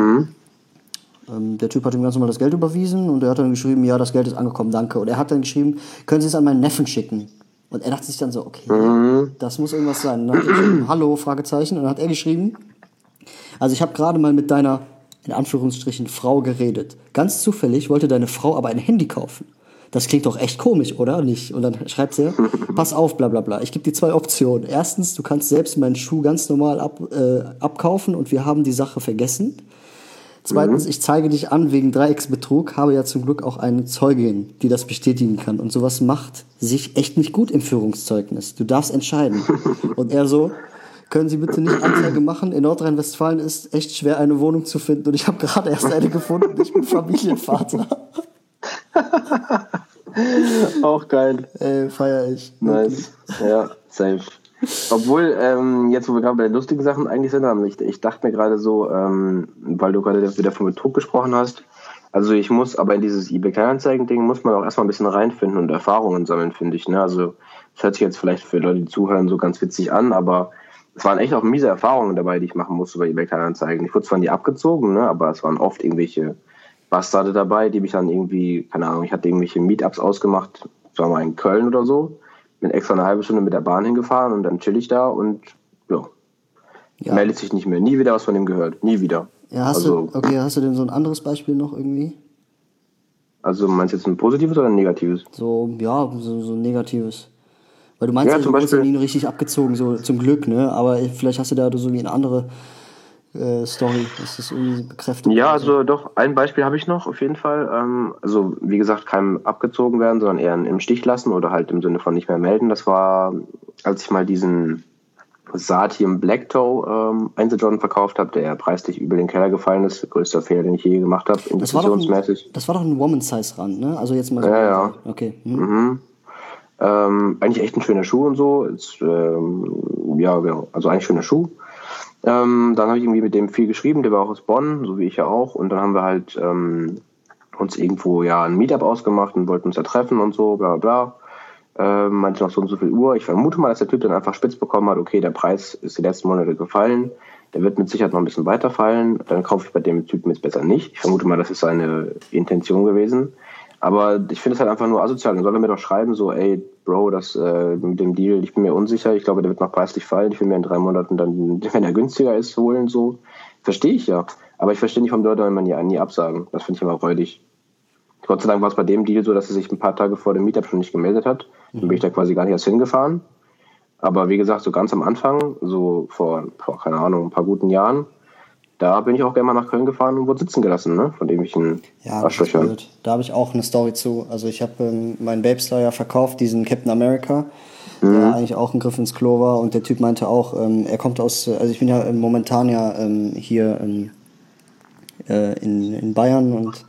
der Typ hat ihm ganz normal das Geld überwiesen und er hat dann geschrieben, ja, das Geld ist angekommen, danke. Und er hat dann geschrieben, können Sie es an meinen Neffen schicken? Und er dachte sich dann so, okay, das muss irgendwas sein. Und dann hat er geschrieben, hallo, Fragezeichen. Und dann hat er geschrieben, also ich habe gerade mal mit deiner, in Anführungsstrichen, Frau geredet. Ganz zufällig wollte deine Frau aber ein Handy kaufen. Das klingt doch echt komisch, oder? Nicht? Und dann schreibt sie, pass auf, bla bla bla. Ich gebe dir 2 Optionen. Erstens, du kannst selbst meinen Schuh ganz normal abkaufen und wir haben die Sache vergessen. Zweitens, ich zeige dich an wegen Dreiecksbetrug, habe ja zum Glück auch eine Zeugin, die das bestätigen kann. Und sowas macht sich echt nicht gut im Führungszeugnis. Du darfst entscheiden. Und er so, können Sie bitte nicht Anzeige machen? In Nordrhein-Westfalen ist echt schwer, eine Wohnung zu finden. Und ich habe gerade erst eine gefunden. Ich bin Familienvater. Auch geil. Ey, feier ich. Nice. Ja, safe. Obwohl, jetzt wo wir gerade bei den lustigen Sachen eigentlich sind, ich dachte mir gerade so, weil du gerade wieder von Betrug gesprochen hast, also ich muss, aber in dieses eBay-Kleinanzeigen-Ding muss man auch erstmal ein bisschen reinfinden und Erfahrungen sammeln, finde ich. Ne? Also das hört sich jetzt vielleicht für Leute, die zuhören, so ganz witzig an, aber es waren echt auch miese Erfahrungen dabei, die ich machen musste bei eBay-Kleinanzeigen. Ich wurde zwar nie abgezogen, ne, aber es waren oft irgendwelche Bastarde dabei, die mich dann irgendwie, keine Ahnung, ich hatte irgendwelche Meetups ausgemacht, sagen wir mal in Köln oder so, bin extra eine halbe Stunde mit der Bahn hingefahren und dann chill ich da und meldet sich nicht mehr. Nie wieder was von dem gehört. Nie wieder. Ja, hast du denn so ein anderes Beispiel noch irgendwie? Also meinst du jetzt ein positives oder ein negatives? So ein negatives. Weil du meinst, du hast ja nie richtig abgezogen, so zum Glück, ne? Aber vielleicht hast du da so wie eine andere Story, ist das irgendwie bekräftigt? Ja, also doch, ein Beispiel habe ich noch auf jeden Fall. Also wie gesagt, keinem abgezogen werden, sondern eher im Stich lassen oder halt im Sinne von nicht mehr melden. Das war, als ich mal diesen Satin Black Toe Einzeljordan verkauft habe, der preislich über den Keller gefallen ist. Größter Fehler, den ich je gemacht habe, investitionsmäßig. Das war doch ein Woman-Size-Rand, ne? Also jetzt mal so. Ja. Okay. Eigentlich echt ein schöner Schuh und so. Also eigentlich schöner Schuh. Dann habe ich irgendwie mit dem viel geschrieben, der war auch aus Bonn, so wie ich ja auch. Und dann haben wir halt uns irgendwo ein Meetup ausgemacht und wollten uns da treffen und so, bla bla. Meinte noch so und so viel Uhr. Ich vermute mal, dass der Typ dann einfach spitz bekommen hat, okay, der Preis ist die letzten Monate gefallen, der wird mit Sicherheit noch ein bisschen weiterfallen, dann kaufe ich bei dem Typen jetzt besser nicht. Ich vermute mal, das ist seine Intention gewesen. Aber ich finde es halt einfach nur asozial. Dann soll er mir doch schreiben, so, ey, Bro, das mit dem Deal, ich bin mir unsicher, ich glaube, der wird noch preislich fallen, ich will mir in 3 Monaten dann, wenn er günstiger ist, holen, so. Verstehe ich ja. Aber ich verstehe nicht, warum Leute immer nie absagen. Das finde ich immer räudig. Gott sei Dank war es bei dem Deal so, dass er sich ein paar Tage vor dem Meetup schon nicht gemeldet hat. Dann bin ich da quasi gar nicht erst hingefahren. Aber wie gesagt, so ganz am Anfang, so vor keine Ahnung, ein paar guten Jahren, da bin ich auch gerne mal nach Köln gefahren und wurde sitzen gelassen, ne? Von irgendwelchen Arschlöchern. Da habe ich auch eine Story zu. Also ich habe meinen Babestar ja verkauft, diesen Captain America, der eigentlich auch ein Griff ins Klo war. Und der Typ meinte auch, er kommt aus, also ich bin ja momentan ja hier in Bayern und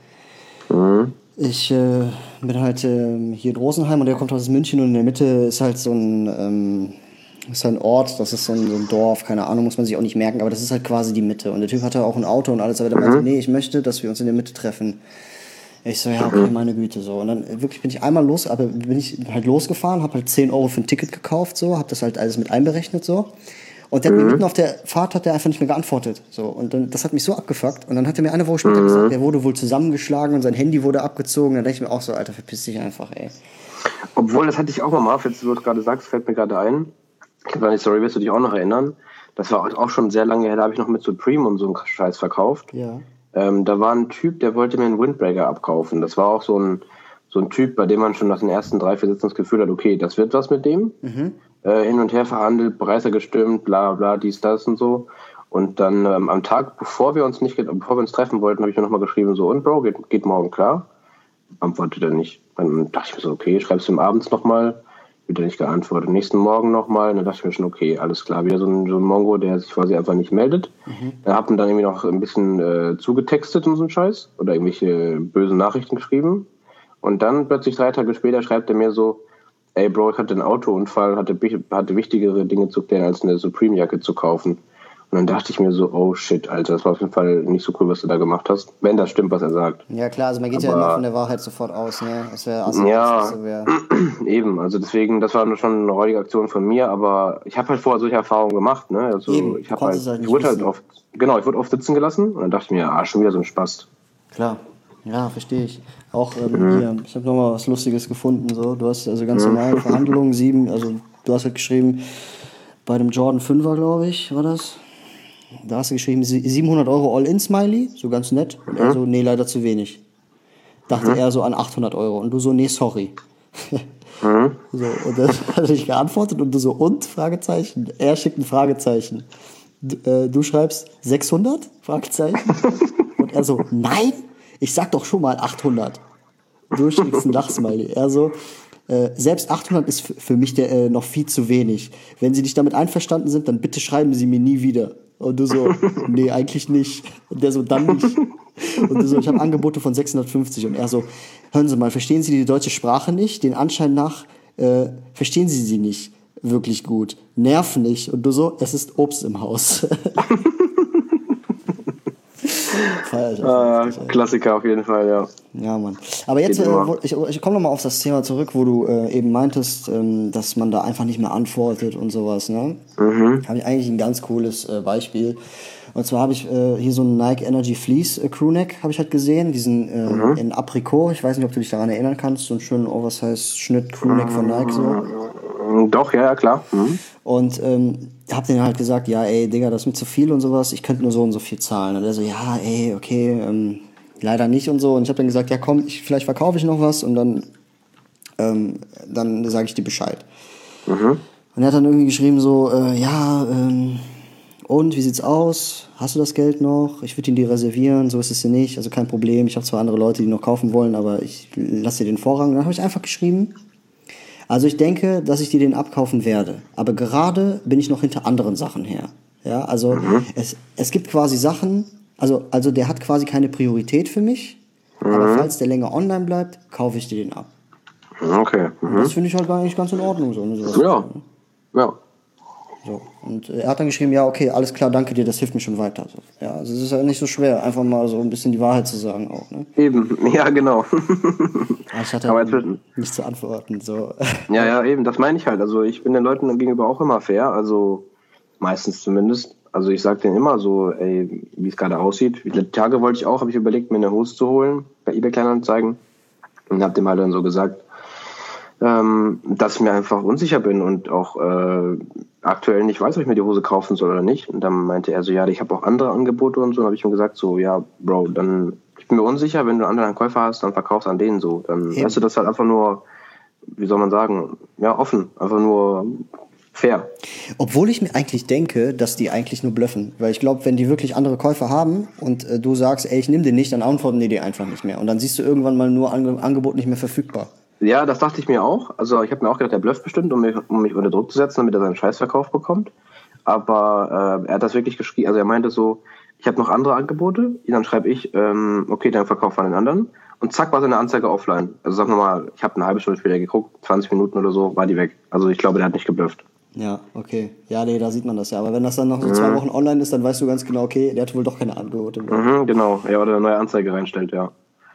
ich bin halt hier in Rosenheim und der kommt aus München und in der Mitte ist halt so ein Ort, das ist so ein Dorf, keine Ahnung, muss man sich auch nicht merken, aber das ist halt quasi die Mitte. Und der Typ hatte auch ein Auto und alles, aber der meinte, nee, ich möchte, dass wir uns in der Mitte treffen. Ich so, ja, okay, meine Güte, so. Und dann wirklich bin ich halt losgefahren, habe halt 10 Euro für ein Ticket gekauft, so, habe das halt alles mit einberechnet, so. Und der hat mir mitten auf der Fahrt hat der einfach nicht mehr geantwortet, so. Und dann, das hat mich so abgefuckt. Und dann hat er mir eine Woche später gesagt, der wurde wohl zusammengeschlagen und sein Handy wurde abgezogen. Dann dachte ich mir auch so, Alter, verpiss dich einfach, ey. Obwohl, das hatte ich auch mal, jetzt wo du es gerade sagst, fällt mir gerade ein. Ich glaube, die Story wirst du dich auch noch erinnern. Das war auch schon sehr lange her, da habe ich noch mit Supreme und so einen Scheiß verkauft. Ja. Da war ein Typ, der wollte mir einen Windbreaker abkaufen. Das war auch so ein Typ, bei dem man schon nach den ersten 3, 4 Sitzen das Gefühl hat, okay, das wird was mit dem. Hin und her verhandelt, Preise gestimmt, bla bla, dies, das und so. Und dann am Tag, bevor wir uns treffen wollten, habe ich mir nochmal geschrieben, so, und Bro, geht morgen klar? Antwortete er nicht. Dann dachte ich mir so, okay, schreibst du ihm abends nochmal? Wird er nicht geantwortet. Nächsten Morgen nochmal, und dann dachte ich mir schon, okay, alles klar, wieder so ein Mongo, der sich quasi einfach nicht meldet. Hab ihm dann irgendwie noch ein bisschen zugetextet und so einen Scheiß oder irgendwelche bösen Nachrichten geschrieben. Und dann plötzlich 3 Tage später schreibt er mir so, ey Bro, ich hatte einen Autounfall, hatte wichtigere Dinge zu klären, als eine Supreme-Jacke zu kaufen. Und dann dachte ich mir so, oh shit, Alter, das war auf jeden Fall nicht so cool, was du da gemacht hast, wenn das stimmt, was er sagt. Ja klar, also man geht ja immer von der Wahrheit sofort aus, ne? Das wäre eben, also deswegen, das war schon eine räudige Aktion von mir, aber ich habe halt vorher solche Erfahrungen gemacht, ne? Also eben, ich wurde oft sitzen gelassen und dann dachte ich mir, schon wieder so ein Spast. Klar, ja, verstehe ich. Auch hier, ich habe nochmal was Lustiges gefunden, so, du hast also ganz normale Verhandlungen, du hast halt geschrieben, bei dem Jordan 5er, glaube ich, war das. Da hast du geschrieben, 700 Euro All-In-Smiley, so ganz nett. Und er so, nee, leider zu wenig. Dachte er so an 800 Euro. Und du so, nee, sorry. So, und dann hat er nicht geantwortet und du so, und? Fragezeichen. Er schickt ein Fragezeichen. Du schreibst 600? Fragezeichen. Und er so, nein, ich sag doch schon mal 800. Du schickst ein Lachsmiley. Er so, selbst 800 ist für mich noch viel zu wenig. Wenn Sie nicht damit einverstanden sind, dann bitte schreiben Sie mir nie wieder. Und du so, nee, eigentlich nicht. Und der so, dann nicht. Und du so, ich habe Angebote von 650. Und er so, hören Sie mal, verstehen Sie die deutsche Sprache nicht? Den Anschein nach verstehen Sie sie nicht wirklich gut. Nerv nicht. Und du so, es ist Obst im Haus. Klassiker auf jeden Fall, ja. Ja, Mann. Aber jetzt, ich komme nochmal auf das Thema zurück, wo du eben meintest, dass man da einfach nicht mehr antwortet und sowas, ne? Habe ich eigentlich ein ganz cooles Beispiel. Und zwar habe ich hier so einen Nike Energy Fleece Crewneck, habe ich halt gesehen, diesen in Aprikot. Ich weiß nicht, ob du dich daran erinnern kannst, so einen schönen Oversize-Schnitt Crewneck von Nike so. Doch, ja, klar. Und hab denen halt gesagt, ja, ey, Digga, das ist mir zu viel und sowas, ich könnte nur so und so viel zahlen. Und er so, ja, ey, okay, leider nicht und so. Und ich habe dann gesagt, ja komm, vielleicht verkaufe ich noch was und dann sage ich dir Bescheid. Und er hat dann irgendwie geschrieben so, und, wie sieht's aus? Hast du das Geld noch? Ich würde ihn dir reservieren, so ist es ja nicht, also kein Problem. Ich habe zwar andere Leute, die noch kaufen wollen, aber ich lasse dir den Vorrang. Und dann habe ich einfach geschrieben, also ich denke, dass ich dir den abkaufen werde. Aber gerade bin ich noch hinter anderen Sachen her. Ja, also es gibt quasi Sachen, also der hat quasi keine Priorität für mich. Aber falls der länger online bleibt, kaufe ich dir den ab. Okay. Das finde ich halt eigentlich ganz in Ordnung. So, ne, ja. So. Und er hat dann geschrieben, ja, okay, alles klar, danke dir, das hilft mir schon weiter. So. Ja, also es ist halt nicht so schwer, einfach mal so ein bisschen die Wahrheit zu sagen auch, ne? Eben, ja, genau. Ich hatte halt nicht zu antworten, so. Ja, eben, das meine ich halt. Also ich bin den Leuten gegenüber auch immer fair, also meistens zumindest. Also ich sage denen immer so, ey, wie es gerade aussieht. Die Tage habe ich überlegt, mir eine Hose zu holen, bei eBay Kleinanzeigen. Und habe dem halt dann so gesagt, dass ich mir einfach unsicher bin und auch aktuell nicht weiß, ob ich mir die Hose kaufen soll oder nicht. Und dann meinte er so, ja, ich habe auch andere Angebote und so. Und habe ich ihm gesagt so, ja, Bro, dann ich bin mir unsicher, wenn du einen anderen Käufer hast, dann verkaufst an denen so. Dann weißt du, das halt einfach nur, wie soll man sagen, ja, offen. Einfach nur fair. Obwohl ich mir eigentlich denke, dass die eigentlich nur bluffen. Weil ich glaube, wenn die wirklich andere Käufer haben und du sagst, ey, ich nehme den nicht, dann antworten die dir einfach nicht mehr. Und dann siehst du irgendwann mal nur Angebot nicht mehr verfügbar. Ja, das dachte ich mir auch. Also ich habe mir auch gedacht, der blufft bestimmt, um mich unter Druck zu setzen, damit er seinen Scheißverkauf bekommt. Aber er hat das wirklich geschrieben. Also er meinte so, ich habe noch andere Angebote. Dann schreibe ich, okay, dann verkauf an den anderen. Und zack, war seine Anzeige offline. Also sag mal, ich habe eine halbe Stunde später geguckt, 20 Minuten oder so, war die weg. Also ich glaube, der hat nicht geblufft. Ja, okay. Ja, nee, da sieht man das ja. Aber wenn das dann noch so 2 Wochen online ist, dann weißt du ganz genau, okay, der hat wohl doch keine Angebote mehr. Genau. Ja, oder eine neue Anzeige reinstellt, ja.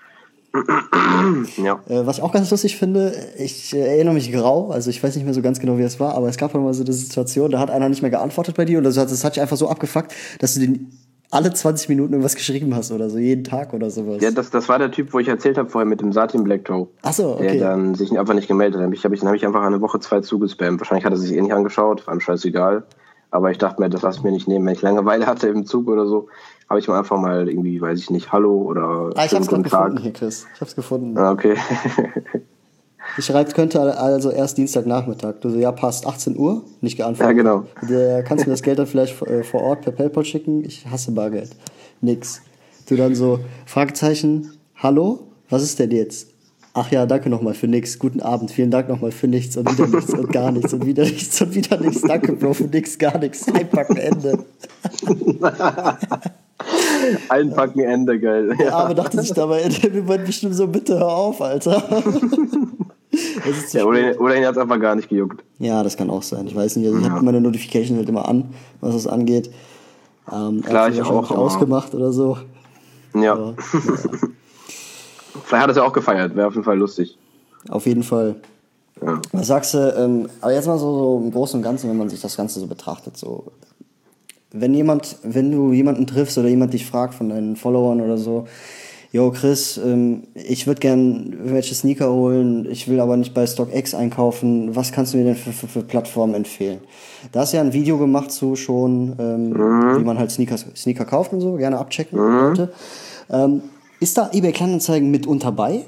Ja. Was ich auch ganz lustig finde, ich erinnere mich grau, also ich weiß nicht mehr so ganz genau, wie es war, aber es gab mal so eine Situation, da hat einer nicht mehr geantwortet bei dir und das hat dich einfach so abgefuckt, dass du den alle 20 Minuten irgendwas geschrieben hast oder so, jeden Tag oder sowas. Ja, das war der Typ, wo ich erzählt habe vorher mit dem Satin Black Toe. Ach so, okay. Der dann sich einfach nicht gemeldet hat. Dann habe ich einfach eine Woche 2 zugespammt. Wahrscheinlich hat er sich nicht angeschaut, war ihm scheißegal. Aber ich dachte mir, das lasse ich mir nicht nehmen. Wenn ich Langeweile hatte im Zug oder so, habe ich mir einfach mal irgendwie, weiß ich nicht, Hallo oder ich hab's gerade gefunden hier, Chris. Ich hab's gefunden. Ah, okay. Ich schreibe, könnte also erst Dienstagnachmittag. Du so, ja, passt, 18 Uhr, nicht geantwortet. Ja, genau. Kannst du mir das Geld dann vielleicht vor Ort per PayPal schicken? Ich hasse Bargeld. Nix. Du dann so, Fragezeichen, hallo, was ist denn jetzt? Ach ja, danke nochmal für nix. Guten Abend, vielen Dank nochmal für nichts und wieder nichts und gar nichts und wieder nichts und wieder nichts. Danke, Bro, für nix, gar nichts. Einpacken, Ende. Einpacken, Ende, geil. Der Arme dachte sich dabei, wir wollten bestimmt so, bitte hör auf, Alter. Ja, oder ihn hat es einfach gar nicht gejuckt. Ja, das kann auch sein. Ich weiß nicht, also ich habe meine Notification halt immer an, was das angeht. Klar, ich auch. Ausgemacht oder so. Ja. Aber, ja. Vielleicht hat er es ja auch gefeiert, wäre auf jeden Fall lustig. Auf jeden Fall. Ja. Was sagst du, aber jetzt mal so im Großen und Ganzen, wenn man sich das Ganze so betrachtet, so. Wenn du jemanden triffst oder jemand dich fragt von deinen Followern oder so, yo Chris, ich würde gern irgendwelche Sneaker holen, ich will aber nicht bei StockX einkaufen, was kannst du mir denn für Plattformen empfehlen? Da hast du ja ein Video gemacht zu schon, wie man halt Sneaker kauft und so, gerne abchecken, Leute. Ist da eBay Kleinanzeigen mit bei?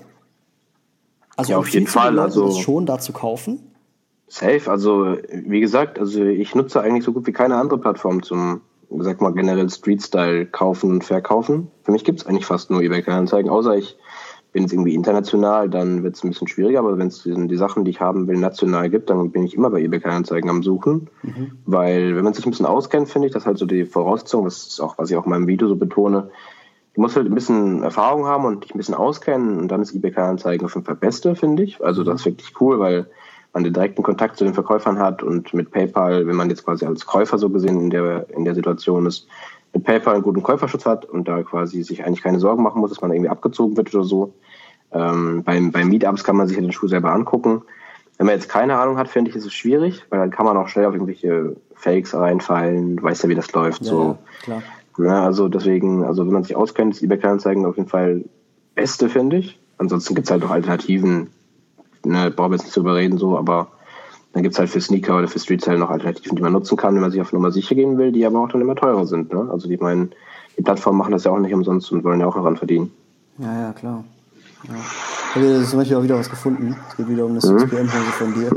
Also ja, auf jeden Fall. Also schon da zu kaufen? Safe, also wie gesagt, also ich nutze eigentlich so gut wie keine andere Plattform zum, sag mal, generell Street-Style kaufen und verkaufen. Für mich gibt es eigentlich fast nur eBay Kleinanzeigen, außer ich bin jetzt irgendwie international, dann wird es ein bisschen schwieriger, aber wenn es die Sachen, die ich haben will, national gibt, dann bin ich immer bei eBay Kleinanzeigen am Suchen, weil wenn man sich ein bisschen auskennt, finde ich, das halt so die Voraussetzung, das ist auch, was ich auch in meinem Video so betone, du musst halt ein bisschen Erfahrung haben und dich ein bisschen auskennen und dann ist eBay Kleinanzeigen auf jeden Fall Beste, finde ich. Also das ist wirklich cool, weil man den direkten Kontakt zu den Verkäufern hat und mit PayPal, wenn man jetzt quasi als Käufer so gesehen in der Situation ist, mit PayPal einen guten Käuferschutz hat und da quasi sich eigentlich keine Sorgen machen muss, dass man irgendwie abgezogen wird oder so. Bei Meetups kann man sich den Schuh selber angucken. Wenn man jetzt keine Ahnung hat, finde ich, ist es schwierig, weil dann kann man auch schnell auf irgendwelche Fakes reinfallen. Du weißt ja, wie das läuft. Ja, so. Ja, klar. Ja, also deswegen, also wenn man sich auskennt, ist eBay Kleinanzeigen auf jeden Fall Beste, finde ich. Ansonsten gibt es halt auch Alternativen. Ne, brauchen wir jetzt nicht drüber reden, so, aber dann gibt es halt für Sneaker oder für Street-Style noch Alternativen, die man nutzen kann, wenn man sich auf Nummer sicher gehen will, die aber auch dann immer teurer sind. Ne? Also die Plattformen machen das ja auch nicht umsonst und wollen ja auch daran verdienen. Ja, klar. Ja. Ich habe jetzt zum Beispiel auch wieder was gefunden. Es geht wieder um eine 6PM-Hose von dir.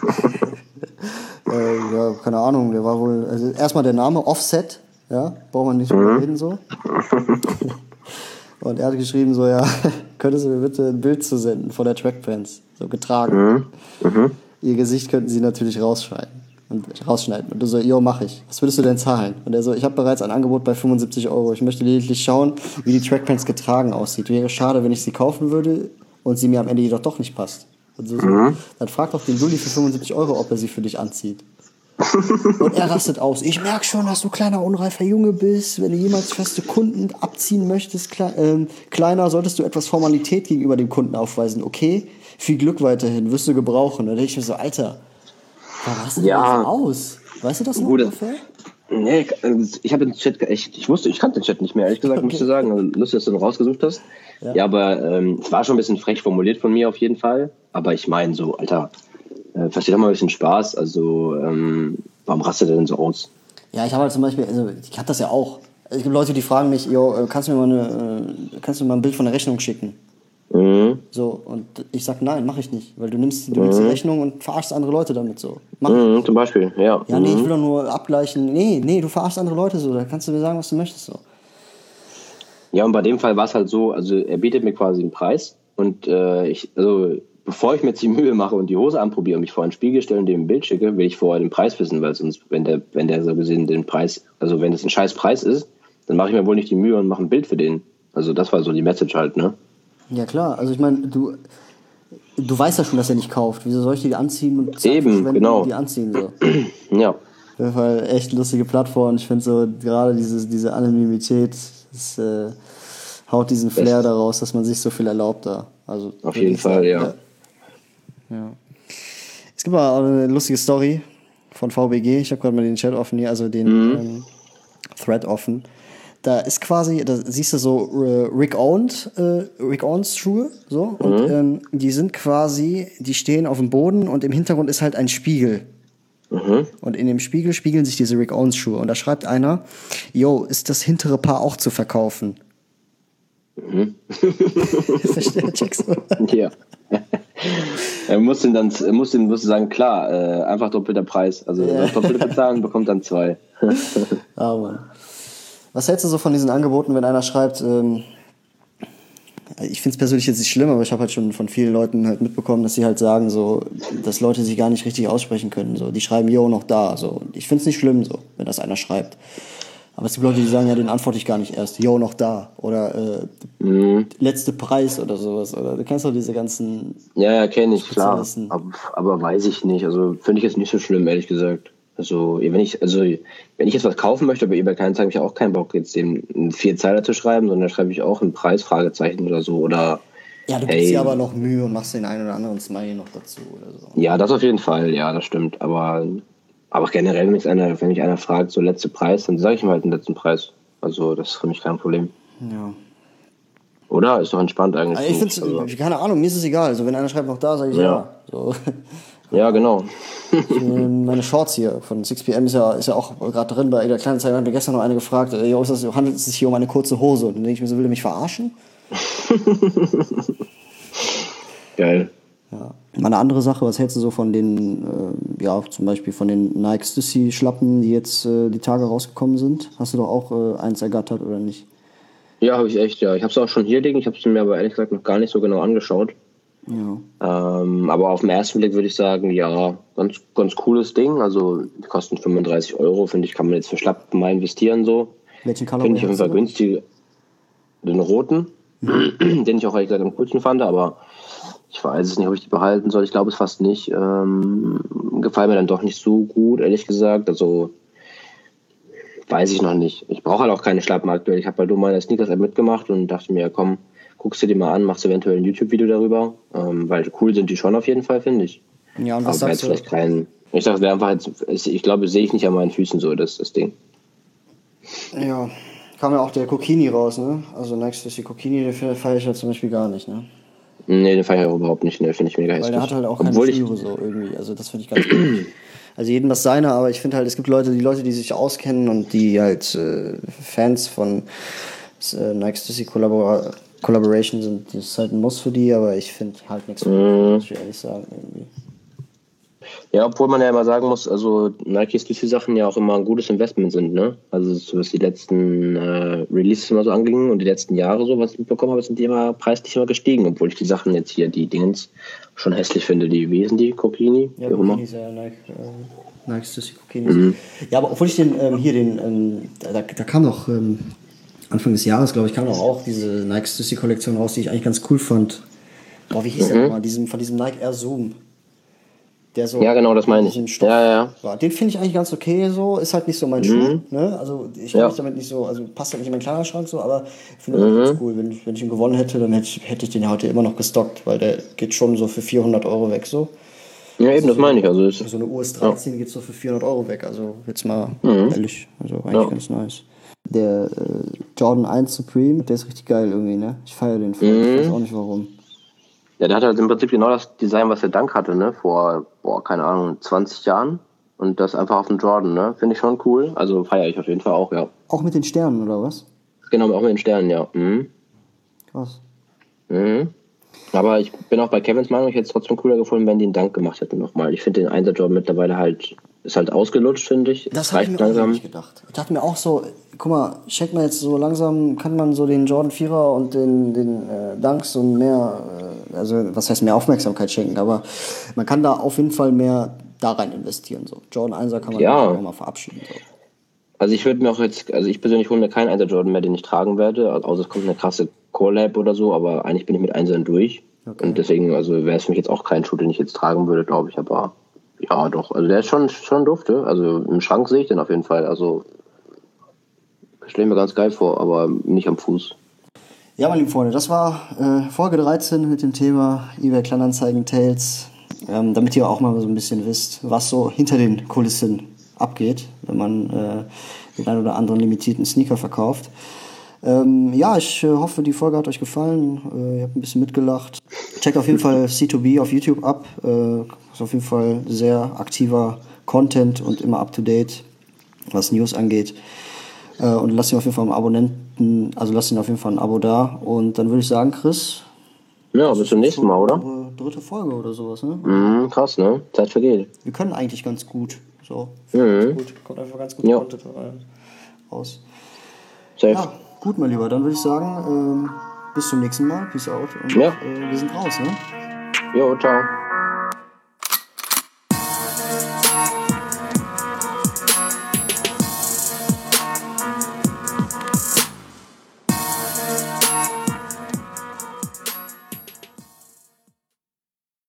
Ja, keine Ahnung, der war wohl, also erstmal der Name Offset, ja, braucht man nicht drüber reden so. Und er hat geschrieben so, ja, könntest du mir bitte ein Bild zusenden von der Trackpants, so getragen. Ihr Gesicht könnten sie natürlich rausschneiden. Und du so, jo, mach ich. Was würdest du denn zahlen? Und er so, ich habe bereits ein Angebot bei 75 €. Ich möchte lediglich schauen, wie die Trackpants getragen aussieht. Wäre schade, wenn ich sie kaufen würde und sie mir am Ende jedoch doch nicht passt. Und so, dann frag doch den Dulli für 75 €, ob er sie für dich anzieht. Und er rastet aus. Ich merke schon, dass du kleiner, unreifer Junge bist. Wenn du jemals feste Kunden abziehen möchtest, kleiner, solltest du etwas Formalität gegenüber dem Kunden aufweisen. Okay, viel Glück weiterhin, wirst du gebrauchen. Da denke ich mir so, Alter, warum rastet du das aus? Weißt du das noch ungefähr? Nee, ich habe den Chat ich kannte den Chat nicht mehr, ehrlich gesagt, muss ich sagen. Also, lustig, dass du ihn rausgesucht hast. Ja, aber es war schon ein bisschen frech formuliert von mir auf jeden Fall. Aber ich meine so, Alter, versteht doch mal ein bisschen Spaß. Also, warum rastet er denn so aus? Ja, ich habe halt zum Beispiel, also ich habe das ja auch. Es gibt Leute, die fragen mich, kannst du mir mal ein Bild von der Rechnung schicken? So, und ich sag, nein, mache ich nicht. Weil du nimmst die Rechnung und verarschst andere Leute damit so. Zum Beispiel, ja. Ja, nee, ich will doch nur abgleichen. Nee, du verarschst andere Leute so. Da kannst du mir sagen, was du möchtest so. Ja, und bei dem Fall war es halt so, also er bietet mir quasi einen Preis und bevor ich mir jetzt die Mühe mache und die Hose anprobiere und mich vor einen Spiegel stelle und dem ein Bild schicke, will ich vorher den Preis wissen, weil sonst, wenn der so gesehen den Preis, also wenn es ein scheiß Preis ist, dann mache ich mir wohl nicht die Mühe und mache ein Bild für den. Also das war so die Message halt, ne? Ja klar, also ich meine, du weißt ja schon, dass er nicht kauft. Wieso soll ich die anziehen und die anziehen so? Ja. Auf jeden Fall echt lustige Plattform. Ich finde so gerade diese Anonymität, das haut diesen Flair daraus, dass man sich so viel erlaubt da. Also auf jeden Fall, ja. Es gibt mal auch eine lustige Story von VBG. Ich habe gerade mal den Chat offen hier, also den Thread offen. Da ist quasi, da siehst du so Rick Owens Schuhe, so, und die sind quasi, die stehen auf dem Boden und im Hintergrund ist halt ein Spiegel. Und in dem Spiegel spiegeln sich diese Rick Owens Schuhe. Und da schreibt einer, yo, ist das hintere Paar auch zu verkaufen? Checkst du? Ja. Er muss sagen, klar, einfach doppelter Preis. Also doppelte bezahlen, bekommt dann 2. Ah, Mann. Was hältst du so von diesen Angeboten, wenn einer schreibt, ich finde es persönlich jetzt nicht schlimm, aber ich habe halt schon von vielen Leuten halt mitbekommen, dass sie halt sagen, so, dass Leute sich gar nicht richtig aussprechen können. So. Die schreiben, yo, noch da. So. Ich finde es nicht schlimm, so, wenn das einer schreibt. Aber es gibt Leute, die sagen, ja, den antworte ich gar nicht erst. Yo, noch da. Oder letzte Preis oder sowas. Oder du kennst doch diese ganzen... Ja, kenne ich, klar. Aber weiß ich nicht. Also finde ich jetzt nicht so schlimm, ehrlich gesagt. Also wenn ich jetzt was kaufen möchte bei eBay Kleinanzeigen, habe ich auch keinen Bock, jetzt den 4-Zeiler zu schreiben, sondern da schreibe ich auch einen Preis, Fragezeichen oder so. Oder ja, du gibst dir aber noch Mühe und machst den einen oder anderen Smiley noch dazu oder so. Ja, das auf jeden Fall, ja, das stimmt. Aber generell, wenn mich einer fragt, so letzte Preis, dann sage ich ihm halt den letzten Preis. Also das ist für mich kein Problem. Ja. Oder? Ist doch entspannt eigentlich. Also ich finde es, keine Ahnung, mir ist es egal. Also wenn einer schreibt noch da, sage ich ja. So. Ja, genau. Meine Shorts hier von 6pm ist ja auch gerade drin bei der Kleinanzeigen. Hat mir gestern noch eine gefragt, handelt es sich hier um eine kurze Hose? Und dann denke ich mir so, will der mich verarschen? Geil. Ja. Mal eine andere Sache, was hältst du so von den, zum Beispiel von den Nike Stussy Schlappen, die jetzt die Tage rausgekommen sind? Hast du doch auch eins ergattert oder nicht? Ja, habe ich echt, ja. Ich habe es auch schon hier liegen, ich habe es mir aber ehrlich gesagt noch gar nicht so genau angeschaut. Ja. Aber auf den ersten Blick würde ich sagen, ja, ganz cooles Ding. Also die kosten 35 €, finde ich, kann man jetzt für Schlappen mal investieren so. Welchen Color? Finde ich auf jeden Fall günstig. Den roten, den ich auch ehrlich gesagt am coolsten fand, aber ich weiß es nicht, ob ich die behalten soll. Ich glaube es fast nicht. Gefallen mir dann doch nicht so gut, ehrlich gesagt. Also weiß ich noch nicht. Ich brauche halt auch keine Schlappen aktuell. Ich habe halt nur meine Sneakers-App mitgemacht und dachte mir, komm, guckst du dir mal an, machst eventuell ein YouTube-Video darüber, weil cool sind die schon auf jeden Fall, finde ich. Ja, und was sagst du? Ich sag, wäre einfach jetzt, ich glaube, sehe ich nicht an meinen Füßen so, das Ding. Ja, kam ja auch der Kokini raus, ne? Also Nike ist die Kokini, den feiere ich ja zum Beispiel gar nicht, ne? Nee, den feiere ich überhaupt nicht, ne, finde ich mega hässlich. Weil der hat halt auch keine Schnüre so irgendwie, also das finde ich ganz gut. Also jedem das seine, aber ich finde halt, es gibt Leute, die sich auskennen und die halt Fans von Nike Stussy Collaboration sind, das ist halt ein Muss für die, aber ich finde halt nichts von denen, muss ich ehrlich sagen, irgendwie. Ja, obwohl man ja immer sagen muss, also Nike Stussy Sachen ja auch immer ein gutes Investment sind, ne? Also so was die letzten Releases immer so angingen und die letzten Jahre so, was ich mitbekommen habe, sind die immer preislich immer gestiegen, obwohl ich die Sachen jetzt hier, die Dingens, schon hässlich finde. Wie sind die? Kokini? Ja, Kokini ist ja Nike Stussy Kokini. Ja, aber obwohl ich da kam noch Anfang des Jahres, glaube ich, kam auch diese Nike Stussy Kollektion raus, die ich eigentlich ganz cool fand. Boah, wie hieß der nochmal? Von diesem Nike Air Zoom. Der so, ja, genau, das meine ich. Ja. War. Den finde ich eigentlich ganz okay so, ist halt nicht so mein Schuh, ne? Also ich habe mich damit nicht so, also passt halt nicht in meinen Kleiderschrank so, aber ich finde das ganz cool. Wenn ich ihn gewonnen hätte, dann hätte ich den ja heute immer noch gestockt, weil der geht schon so für 400 € weg so. Ja, eben, das meine ich. Also so eine US 13 geht so für 400 € weg, also jetzt mal ehrlich, also eigentlich ganz nice. Der Jordan 1 Supreme, der ist richtig geil irgendwie, ne? Ich feiere den voll, ich weiß auch nicht warum. Ja, der hat halt im Prinzip genau das Design, was der Dunk hatte, ne? Vor, keine Ahnung, 20 Jahren. Und das einfach auf dem Jordan, ne? Finde ich schon cool. Also feiere ich auf jeden Fall auch, ja. Auch mit den Sternen, oder was? Genau, auch mit den Sternen, ja. Krass. Aber ich bin auch bei Kevins Meinung, ich hätte es trotzdem cooler gefunden, wenn die einen Dank gemacht hätten nochmal. Ich finde den Einser-Job mittlerweile ist halt ausgelutscht, finde ich. Das habe ich mir langsam auch nicht gedacht. Ich dachte mir auch so, guck mal, schenkt man jetzt so langsam, kann man so den Jordan 4er und den Dunks und mehr, also was heißt mehr Aufmerksamkeit schenken, aber man kann da auf jeden Fall mehr da rein investieren. So. Jordan 1er kann man auch mal verabschieden. So. Also ich persönlich hole mir keinen Einser Jordan mehr, den ich tragen werde, außer es kommt eine krasse Collab oder so, aber eigentlich bin ich mit Einsern durch. Okay. Und deswegen, also wäre es für mich jetzt auch kein Schuh, den ich jetzt tragen würde, glaube ich, aber ja, doch. Also der ist schon dufte. Also im Schrank sehe ich den auf jeden Fall. Also stelle ich mir ganz geil vor, aber nicht am Fuß. Ja, meine lieben Freunde, das war Folge 13 mit dem Thema eBay Kleinanzeigen Tales. Damit ihr auch mal so ein bisschen wisst, was so hinter den Kulissen abgeht, wenn man den einen oder anderen limitierten Sneaker verkauft. Ich hoffe, die Folge hat euch gefallen. Ihr habt ein bisschen mitgelacht. Checkt auf jeden Fall C2B auf YouTube ab. Ist auf jeden Fall sehr aktiver Content und immer up to date, was News angeht. Und lasst ihn auf jeden Fall lasst ihn auf jeden Fall ein Abo da. Und dann würde ich sagen, Chris. Ja, bis zum nächsten Mal, oder? Dritte Folge oder sowas, ne? Krass, ne? Zeit vergeht. Wir können eigentlich ganz gut. So. Gut. Kommt einfach ganz gut Content raus. Safe. Ja, gut, mein Lieber. Dann würde ich sagen, bis zum nächsten Mal. Peace out. Und wir sind raus, ne? Jo, ciao.